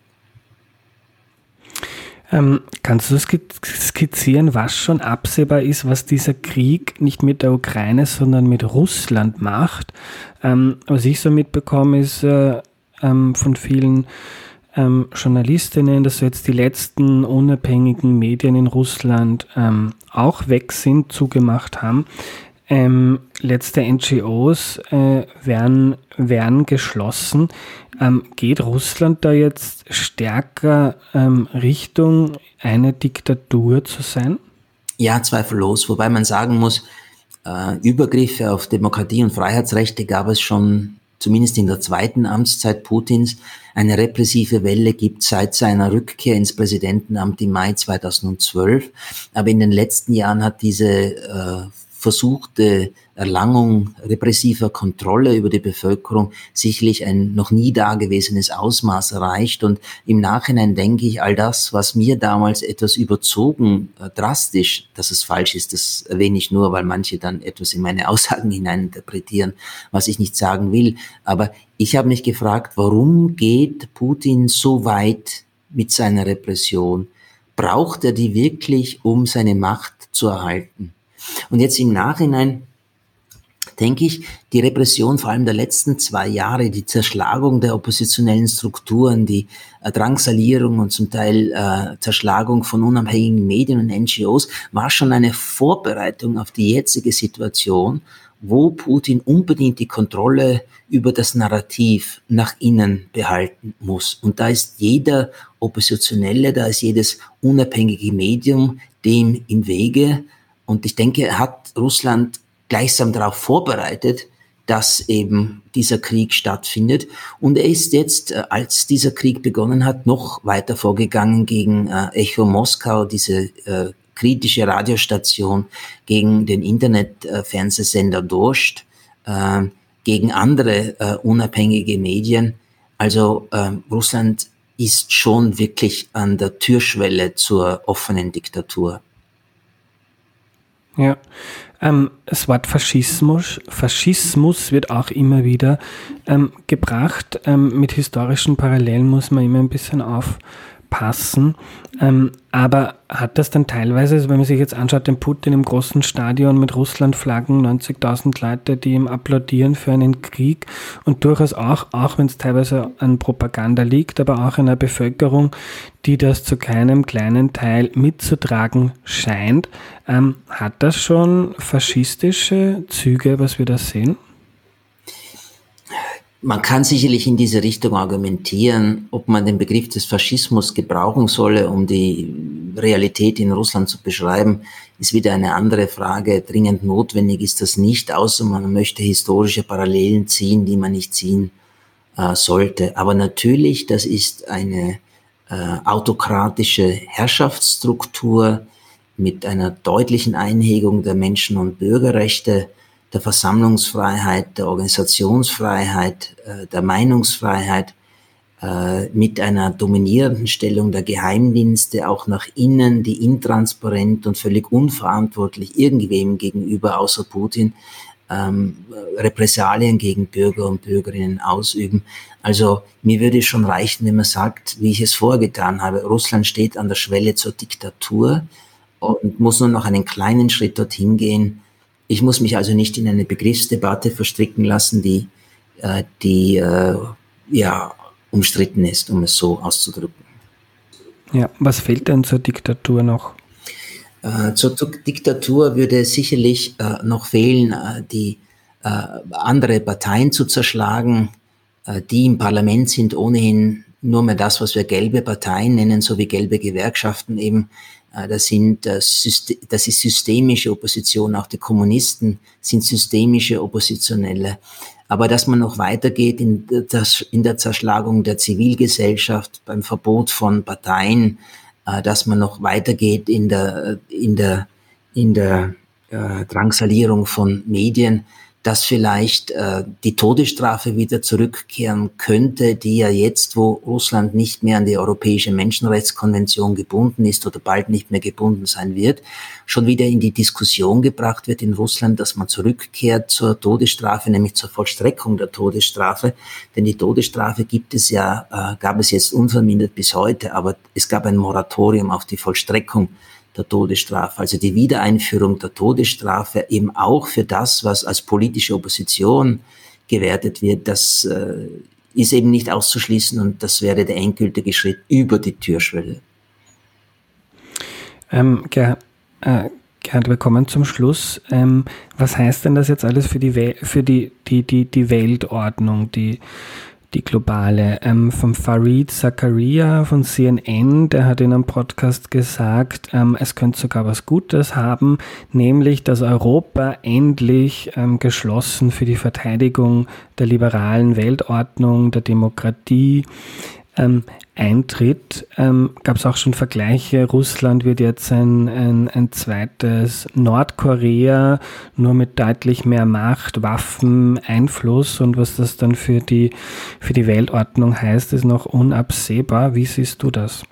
Ähm, kannst du skizzieren, was schon absehbar ist, was dieser Krieg nicht mit der Ukraine, sondern mit Russland macht? Ähm, was ich so mitbekomme, ist äh, ähm, von vielen Ähm, Journalistinnen, dass jetzt die letzten unabhängigen Medien in Russland ähm, auch weg sind, zugemacht haben. Ähm, letzte N G Os äh, werden, werden geschlossen. Ähm, geht Russland da jetzt stärker ähm, Richtung eine Diktatur zu sein? Ja, zweifellos. Wobei man sagen muss, äh, Übergriffe auf Demokratie und Freiheitsrechte gab es schon zumindest in der zweiten Amtszeit Putins. Eine repressive Welle gibt seit seiner Rückkehr ins Präsidentenamt im Mai zweitausendzwölf. Aber in den letzten Jahren hat diese äh, versuchte Erlangung repressiver Kontrolle über die Bevölkerung sicherlich ein noch nie dagewesenes Ausmaß erreicht. Und im Nachhinein denke ich, all das, was mir damals etwas überzogen, äh, drastisch, dass es falsch ist, das erwähne ich nur, weil manche dann etwas in meine Aussagen hineininterpretieren, was ich nicht sagen will. Aber ich habe mich gefragt, warum geht Putin so weit mit seiner Repression? Braucht er die wirklich, um seine Macht zu erhalten? Und jetzt im Nachhinein denke ich, die Repression vor allem der letzten zwei Jahre, die Zerschlagung der oppositionellen Strukturen, die äh, Drangsalierung und zum Teil äh, Zerschlagung von unabhängigen Medien und N G Os, war schon eine Vorbereitung auf die jetzige Situation, wo Putin unbedingt die Kontrolle über das Narrativ nach innen behalten muss. Und da ist jeder Oppositionelle, da ist jedes unabhängige Medium dem im Wege. Und ich denke, er hat Russland gleichsam darauf vorbereitet, dass eben dieser Krieg stattfindet. Und er ist jetzt, als dieser Krieg begonnen hat, noch weiter vorgegangen gegen äh, Echo Moskau, diese äh, kritische Radiostation, gegen den Internetfernsehsender äh, Dost, äh, gegen andere äh, unabhängige Medien. Also äh, Russland ist schon wirklich an der Türschwelle zur offenen Diktatur. Ja, ähm, das Wort Faschismus, Faschismus wird auch immer wieder ähm, gebracht. Ähm, mit historischen Parallelen muss man immer ein bisschen aufpassen. Ähm, aber hat das dann teilweise, also wenn man sich jetzt anschaut, den Putin im großen Stadion mit Russlandflaggen, neunzigtausend Leute, die ihm applaudieren für einen Krieg und durchaus auch, auch wenn es teilweise an Propaganda liegt, aber auch einer Bevölkerung, die das zu keinem kleinen Teil mitzutragen scheint, ähm, hat das schon faschistische Züge, was wir da sehen? Man kann sicherlich in diese Richtung argumentieren, ob man den Begriff des Faschismus gebrauchen solle, um die Realität in Russland zu beschreiben, ist wieder eine andere Frage. Dringend notwendig ist das nicht, außer man möchte historische Parallelen ziehen, die man nicht ziehen äh, sollte. Aber natürlich, das ist eine äh, autokratische Herrschaftsstruktur mit einer deutlichen Einhegung der Menschen- und Bürgerrechte. der Versammlungsfreiheit, der Organisationsfreiheit, äh, der Meinungsfreiheit, äh, mit einer dominierenden Stellung der Geheimdienste auch nach innen, die intransparent und völlig unverantwortlich irgendwem gegenüber außer Putin ähm, Repressalien gegen Bürger und Bürgerinnen ausüben. Also mir würde es schon reichen, wenn man sagt, wie ich es vorgetan habe, Russland steht an der Schwelle zur Diktatur und muss nur noch einen kleinen Schritt dorthin gehen. Ich muss mich also nicht in eine Begriffsdebatte verstricken lassen, die, äh, die äh, ja, umstritten ist, um es so auszudrücken. Ja, was fehlt denn zur Diktatur noch? Äh, zur Diktatur würde sicherlich äh, noch fehlen, äh, die äh, andere Parteien zu zerschlagen. Äh, die im Parlament sind ohnehin nur mehr das, was wir gelbe Parteien nennen, so wie gelbe Gewerkschaften eben. Äh, das sind, äh, System, das ist systemische Opposition. Auch die Kommunisten sind systemische Oppositionelle. Aber dass man noch weitergeht in, das, in der Zerschlagung der Zivilgesellschaft, beim Verbot von Parteien, dass man noch weitergeht in der, in der, in der äh, Drangsalierung von Medien, dass vielleicht äh, die Todesstrafe wieder zurückkehren könnte, die ja jetzt, wo Russland nicht mehr an die Europäische Menschenrechtskonvention gebunden ist oder bald nicht mehr gebunden sein wird, schon wieder in die Diskussion gebracht wird in Russland, dass man zurückkehrt zur Todesstrafe, nämlich zur Vollstreckung der Todesstrafe. Denn die Todesstrafe gibt es ja, äh, gab es jetzt unvermindert bis heute, aber es gab ein Moratorium auf die Vollstreckung der Todesstrafe, also die Wiedereinführung der Todesstrafe eben auch für das, was als politische Opposition gewertet wird, das äh, ist eben nicht auszuschließen und das wäre der endgültige Schritt über die Türschwelle. Ähm, Gerhard, äh, Gerhard, wir kommen zum Schluss. Ähm, was heißt denn das jetzt alles für die, We- für die, die, die, die Weltordnung, die die globale, ähm, vom Fareed Zakaria von C N N, der hat in einem Podcast gesagt, ähm, es könnte sogar was Gutes haben, nämlich, dass Europa endlich ähm, geschlossen für die Verteidigung der liberalen Weltordnung, der Demokratie ähm, eintritt. Ähm, gab es auch schon Vergleiche, Russland wird jetzt ein, ein, ein zweites Nordkorea, nur mit deutlich mehr Macht, Waffen, Einfluss, und was das dann für die, für die Weltordnung heißt, ist noch unabsehbar. Wie siehst du das?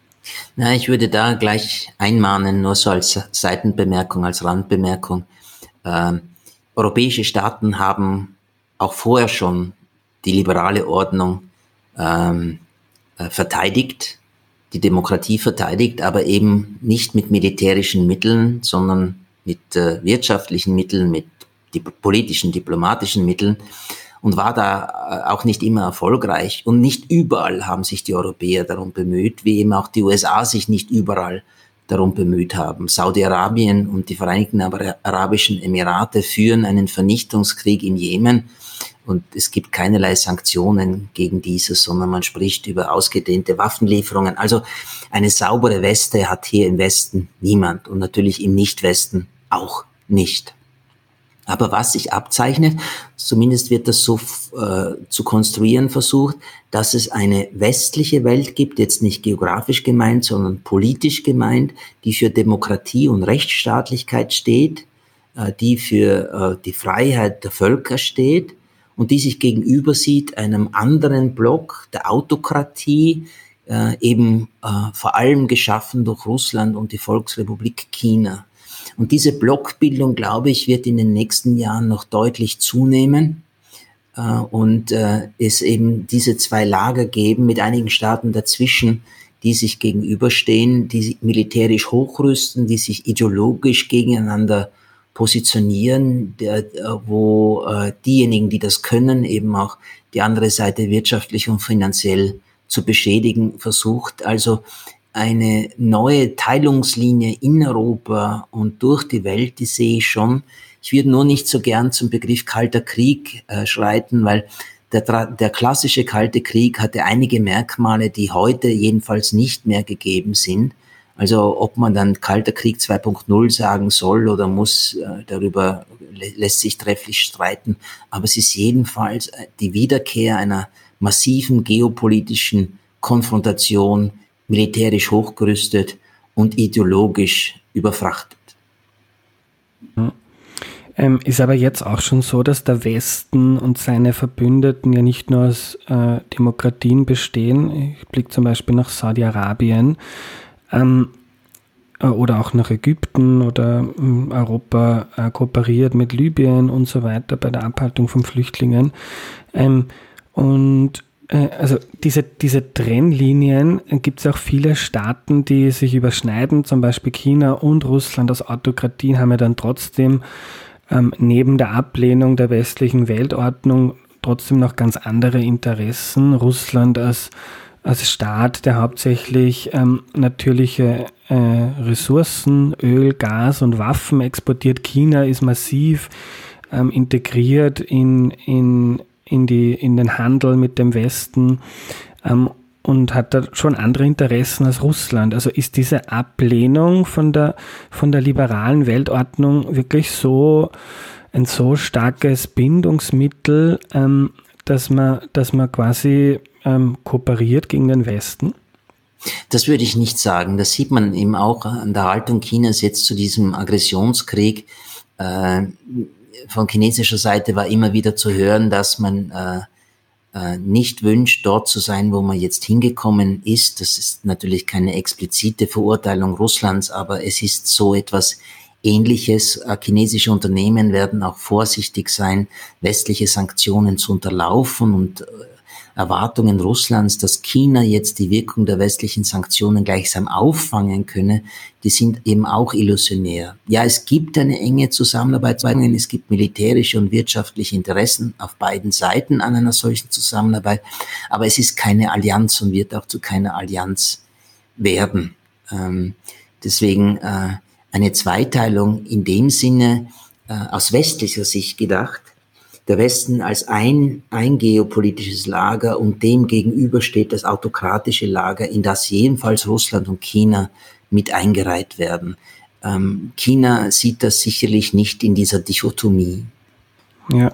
Na, ich würde da gleich einmahnen, nur so als Seitenbemerkung, als Randbemerkung. Ähm, europäische Staaten haben auch vorher schon die liberale Ordnung ähm, verteidigt, die Demokratie verteidigt, aber eben nicht mit militärischen Mitteln, sondern mit äh, wirtschaftlichen Mitteln, mit die politischen, diplomatischen Mitteln, und war da äh, auch nicht immer erfolgreich. Und nicht überall haben sich die Europäer darum bemüht, wie eben auch die U S A sich nicht überall darum bemüht haben. Saudi-Arabien und die Vereinigten Arabischen Emirate führen einen Vernichtungskrieg im Jemen. Und es gibt keinerlei Sanktionen gegen dieses, sondern man spricht über ausgedehnte Waffenlieferungen. Also eine saubere Weste hat hier im Westen niemand und natürlich im Nicht-Westen auch nicht. Aber was sich abzeichnet, zumindest wird das so äh, zu konstruieren versucht, dass es eine westliche Welt gibt, jetzt nicht geografisch gemeint, sondern politisch gemeint, die für Demokratie und Rechtsstaatlichkeit steht, äh, die für äh, die Freiheit der Völker steht, und die sich gegenüber sieht einem anderen Block der Autokratie, äh, eben äh, vor allem geschaffen durch Russland und die Volksrepublik China. Und diese Blockbildung, glaube ich, wird in den nächsten Jahren noch deutlich zunehmen äh, und äh, es eben diese zwei Lager geben mit einigen Staaten dazwischen, die sich gegenüberstehen, die militärisch hochrüsten, die sich ideologisch gegeneinander positionieren, der, wo äh, diejenigen, die das können, eben auch die andere Seite wirtschaftlich und finanziell zu beschädigen versucht. Also eine neue Teilungslinie in Europa und durch die Welt, die sehe ich schon. Ich würde nur nicht so gern zum Begriff Kalter Krieg äh, schreiten, weil der, der klassische Kalte Krieg hatte einige Merkmale, die heute jedenfalls nicht mehr gegeben sind. Also ob man dann Kalter Krieg zwei Punkt null sagen soll oder muss, äh, darüber lässt sich trefflich streiten. Aber es ist jedenfalls die Wiederkehr einer massiven geopolitischen Konfrontation, militärisch hochgerüstet und ideologisch überfrachtet. Ähm, ist aber jetzt auch schon so, dass der Westen und seine Verbündeten ja nicht nur aus äh, Demokratien bestehen. Ich blicke zum Beispiel nach Saudi-Arabien ähm, äh, oder auch nach Ägypten oder äh, Europa äh, kooperiert mit Libyen und so weiter bei der Abhaltung von Flüchtlingen. Ähm, und äh, also diese, diese Trennlinien äh, gibt es auch viele Staaten, die sich überschneiden, zum Beispiel China und Russland als Autokratien haben ja dann trotzdem Ähm, neben der Ablehnung der westlichen Weltordnung trotzdem noch ganz andere Interessen. Russland als, als Staat, der hauptsächlich ähm, natürliche äh, Ressourcen, Öl, Gas und Waffen exportiert. China ist massiv ähm, integriert in, in, in, die, in den Handel mit dem Westen. Ähm, und hat da schon andere Interessen als Russland. Also ist diese Ablehnung von der, von der liberalen Weltordnung wirklich so ein so starkes Bindungsmittel, ähm, dass man, dass man quasi ähm, kooperiert gegen den Westen? Das würde ich nicht sagen. Das sieht man eben auch an der Haltung Chinas jetzt zu diesem Aggressionskrieg. Äh, von chinesischer Seite war immer wieder zu hören, dass man äh, nicht wünscht, dort zu sein, wo man jetzt hingekommen ist. Das ist natürlich keine explizite Verurteilung Russlands, aber es ist so etwas Ähnliches. Chinesische Unternehmen werden auch vorsichtig sein, westliche Sanktionen zu unterlaufen und Erwartungen Russlands, dass China jetzt die Wirkung der westlichen Sanktionen gleichsam auffangen könne, die sind eben auch illusionär. Ja, es gibt eine enge Zusammenarbeit, es gibt militärische und wirtschaftliche Interessen auf beiden Seiten an einer solchen Zusammenarbeit, aber es ist keine Allianz und wird auch zu keiner Allianz werden. Ähm, deswegen äh, eine Zweiteilung in dem Sinne äh, aus westlicher Sicht gedacht, der Westen als ein, ein geopolitisches Lager und dem gegenüber steht das autokratische Lager, in das jedenfalls Russland und China mit eingereiht werden. Ähm, China sieht das sicherlich nicht in dieser Dichotomie. Ja.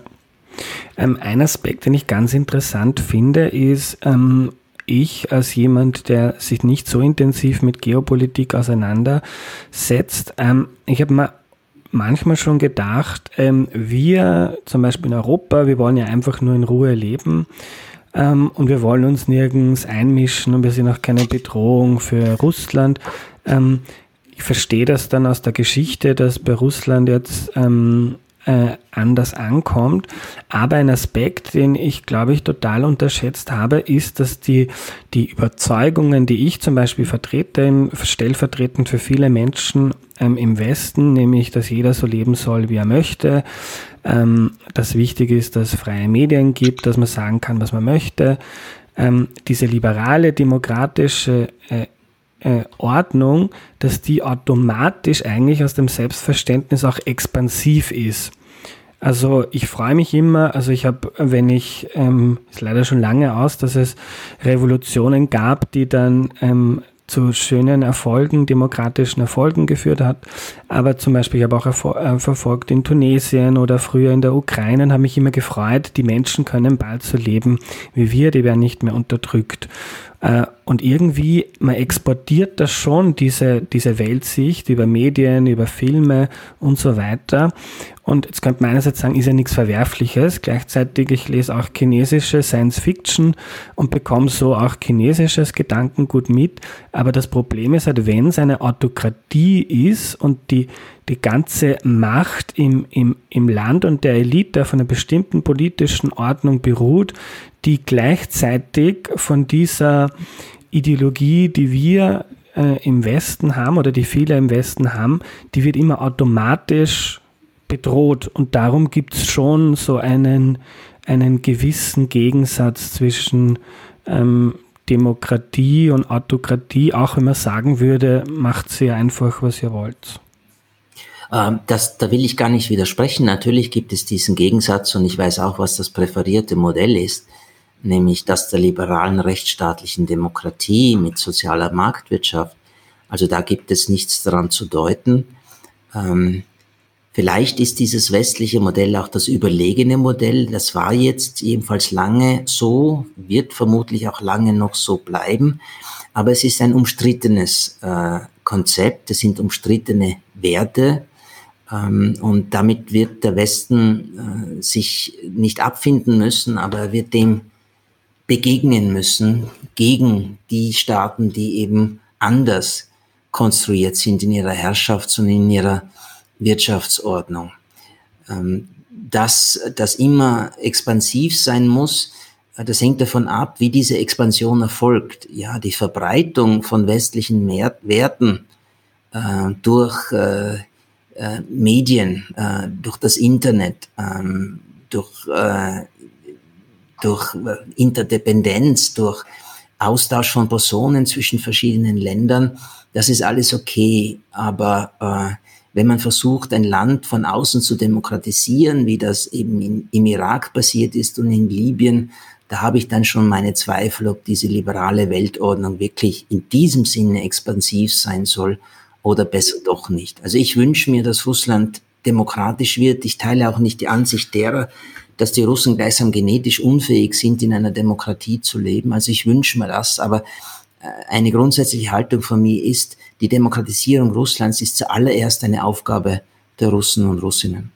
Ähm, ein Aspekt, den ich ganz interessant finde, ist, ähm, ich als jemand, der sich nicht so intensiv mit Geopolitik auseinandersetzt, ähm, ich habe mir manchmal schon gedacht, ähm, wir zum Beispiel in Europa, wir wollen ja einfach nur in Ruhe leben ähm, und wir wollen uns nirgends einmischen und wir sind auch keine Bedrohung für Russland. Ähm, ich verstehe das dann aus der Geschichte, dass bei Russland jetzt ähm, äh, anders ankommt, aber ein Aspekt, den ich glaube ich total unterschätzt habe, ist, dass die, die Überzeugungen, die ich zum Beispiel vertrete, stellvertretend für viele Menschen ähm, im Westen, nämlich, dass jeder so leben soll, wie er möchte, ähm, dass wichtig ist, dass es freie Medien gibt, dass man sagen kann, was man möchte, ähm, diese liberale, demokratische äh, Äh, Ordnung, dass die automatisch eigentlich aus dem Selbstverständnis auch expansiv ist. Also ich freue mich immer, also ich habe, wenn ich, ähm, ist leider schon lange aus, dass es Revolutionen gab, die dann ähm, zu schönen Erfolgen, demokratischen Erfolgen geführt hat. Aber zum Beispiel, ich habe auch erfol- äh, verfolgt in Tunesien oder früher in der Ukraine und habe mich immer gefreut, die Menschen können bald so leben wie wir, die werden nicht mehr unterdrückt. Und irgendwie, man exportiert das schon, diese, diese Weltsicht über Medien, über Filme und so weiter. Und jetzt könnte man einerseits sagen, ist ja nichts Verwerfliches. Gleichzeitig, ich lese auch chinesische Science Fiction und bekomme so auch chinesisches Gedankengut mit. Aber das Problem ist halt, wenn es eine Autokratie ist und die, die ganze Macht im, im, im Land und der Elite auf einer bestimmten politischen Ordnung beruht, die gleichzeitig von dieser Ideologie, die wir äh, im Westen haben oder die viele im Westen haben, die wird immer automatisch bedroht. Und darum gibt es schon so einen, einen gewissen Gegensatz zwischen ähm, Demokratie und Autokratie, auch wenn man sagen würde, macht sie einfach, was ihr wollt. Das, da will ich gar nicht widersprechen. Natürlich gibt es diesen Gegensatz und ich weiß auch, was das präferierte Modell ist, nämlich das der liberalen rechtsstaatlichen Demokratie mit sozialer Marktwirtschaft. Also da gibt es nichts daran zu deuten. Ähm, vielleicht ist dieses westliche Modell auch das überlegene Modell. Das war jetzt jedenfalls lange so, wird vermutlich auch lange noch so bleiben. Aber es ist ein umstrittenes äh, Konzept, es sind umstrittene Werte. Ähm, und damit wird der Westen äh, sich nicht abfinden müssen, aber er wird dem begegnen müssen gegen die Staaten, die eben anders konstruiert sind in ihrer Herrschafts- und in ihrer Wirtschaftsordnung. Ähm, dass das immer expansiv sein muss, das hängt davon ab, wie diese Expansion erfolgt. Ja, die Verbreitung von westlichen Werten äh, durch äh, äh, Medien, äh, durch das Internet, ähm, durch, äh, durch Interdependenz, durch Austausch von Personen zwischen verschiedenen Ländern, das ist alles okay. Aber äh, wenn man versucht, ein Land von außen zu demokratisieren, wie das eben in, im Irak passiert ist und in Libyen, da habe ich dann schon meine Zweifel, ob diese liberale Weltordnung wirklich in diesem Sinne expansiv sein soll oder besser doch nicht. Also ich wünsche mir, dass Russland demokratisch wird. Ich teile auch nicht die Ansicht derer, dass die Russen gleichsam genetisch unfähig sind, in einer Demokratie zu leben. Also ich wünsche mir das, aber eine grundsätzliche Haltung von mir ist, die Demokratisierung Russlands ist zuallererst eine Aufgabe der Russen und Russinnen.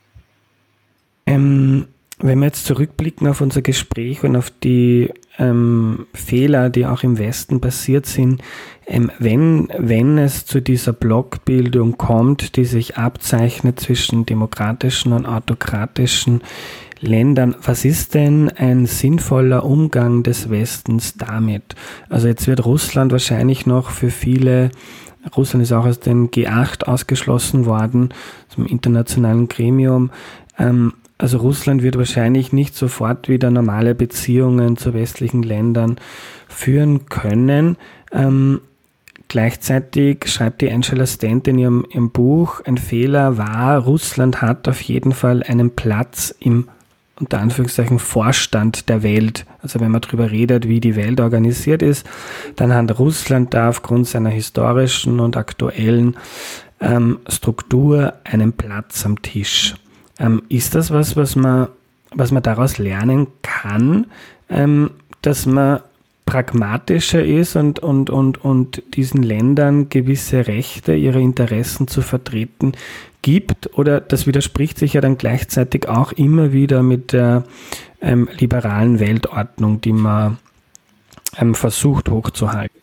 Ähm, wenn wir jetzt zurückblicken auf unser Gespräch und auf die ähm, Fehler, die auch im Westen passiert sind, ähm, wenn, wenn es zu dieser Blockbildung kommt, die sich abzeichnet zwischen demokratischen und autokratischen Ländern, was ist denn ein sinnvoller Umgang des Westens damit? Also jetzt wird Russland wahrscheinlich noch für viele, Russland ist auch aus dem G acht ausgeschlossen worden, zum internationalen Gremium, ähm, also Russland wird wahrscheinlich nicht sofort wieder normale Beziehungen zu westlichen Ländern führen können. Ähm, Gleichzeitig schreibt die Angela Stent in ihrem, ihrem Buch, ein Fehler war, Russland hat auf jeden Fall einen Platz im unter Anführungszeichen Vorstand der Welt. Also wenn man darüber redet, wie die Welt organisiert ist, dann hat Russland da aufgrund seiner historischen und aktuellen ähm, Struktur einen Platz am Tisch. Ähm, ist das was, was man, was man daraus lernen kann, ähm, dass man pragmatischer ist und, und, und, und diesen Ländern gewisse Rechte, ihre Interessen zu vertreten gibt? Oder das widerspricht sich ja dann gleichzeitig auch immer wieder mit der ähm, liberalen Weltordnung, die man ähm, versucht hochzuhalten?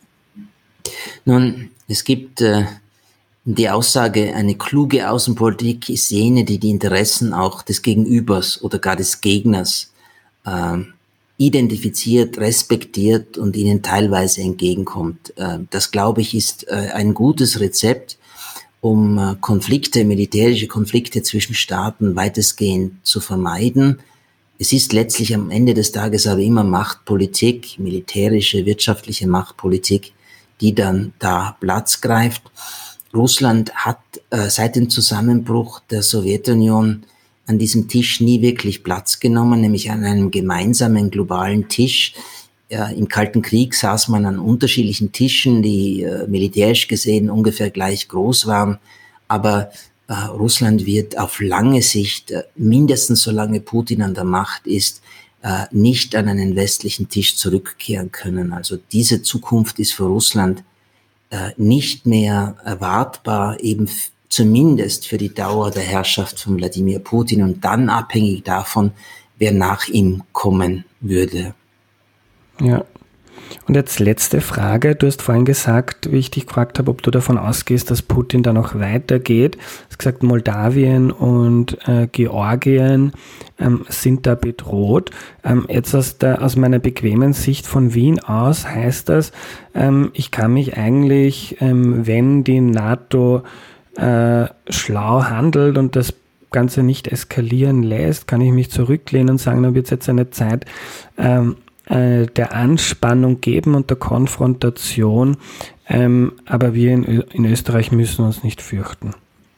Nun, es gibt äh, die Aussage, eine kluge Außenpolitik ist jene, die die Interessen auch des Gegenübers oder gar des Gegners äh, identifiziert, respektiert und ihnen teilweise entgegenkommt. Äh, das, glaube ich, ist äh, ein gutes Rezept, um äh, Konflikte, militärische Konflikte zwischen Staaten weitestgehend zu vermeiden. Es ist letztlich am Ende des Tages aber immer Machtpolitik, militärische, wirtschaftliche Machtpolitik, die dann da Platz greift. Russland hat äh, seit dem Zusammenbruch der Sowjetunion an diesem Tisch nie wirklich Platz genommen, nämlich an einem gemeinsamen globalen Tisch. Ja, im Kalten Krieg saß man an unterschiedlichen Tischen, die äh, militärisch gesehen ungefähr gleich groß waren. Aber äh, Russland wird auf lange Sicht, äh, mindestens solange Putin an der Macht ist, äh, nicht an einen westlichen Tisch zurückkehren können. Also diese Zukunft ist für Russland äh, nicht mehr erwartbar, eben f- zumindest für die Dauer der Herrschaft von Wladimir Putin und dann abhängig davon, wer nach ihm kommen würde. Ja. Und jetzt letzte Frage. Du hast vorhin gesagt, wie ich dich gefragt habe, ob du davon ausgehst, dass Putin da noch weitergeht. Du hast gesagt, Moldawien und äh, Georgien ähm, sind da bedroht. Ähm, jetzt aus, der, aus meiner bequemen Sicht von Wien aus heißt das, ähm, ich kann mich eigentlich, ähm, wenn die NATO äh, schlau handelt und das Ganze nicht eskalieren lässt, kann ich mich zurücklehnen und sagen, dann wird es jetzt eine Zeit ähm, der Anspannung geben und der Konfrontation, ähm, aber wir in, in Österreich müssen uns nicht fürchten.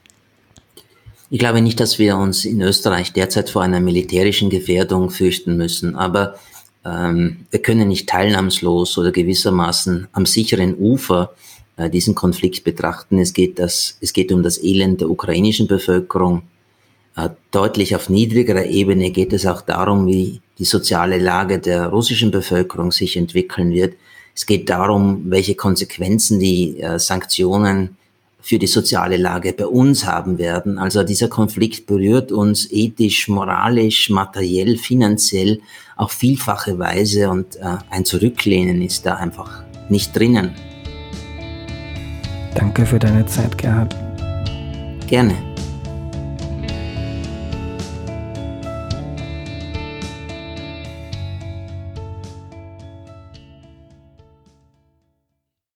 Ich glaube nicht, dass wir uns in Österreich derzeit vor einer militärischen Gefährdung fürchten müssen, aber ähm, wir können nicht teilnahmslos oder gewissermaßen am sicheren Ufer äh, diesen Konflikt betrachten. Es geht, das, es geht um das Elend der ukrainischen Bevölkerung. Äh, deutlich auf niedrigerer Ebene geht es auch darum, wie die soziale Lage der russischen Bevölkerung sich entwickeln wird. Es geht darum, welche Konsequenzen die äh, Sanktionen für die soziale Lage bei uns haben werden. Also dieser Konflikt berührt uns ethisch, moralisch, materiell, finanziell auf vielfache Weise und äh, ein Zurücklehnen ist da einfach nicht drinnen. Danke für deine Zeit, Gerhard. Gerne.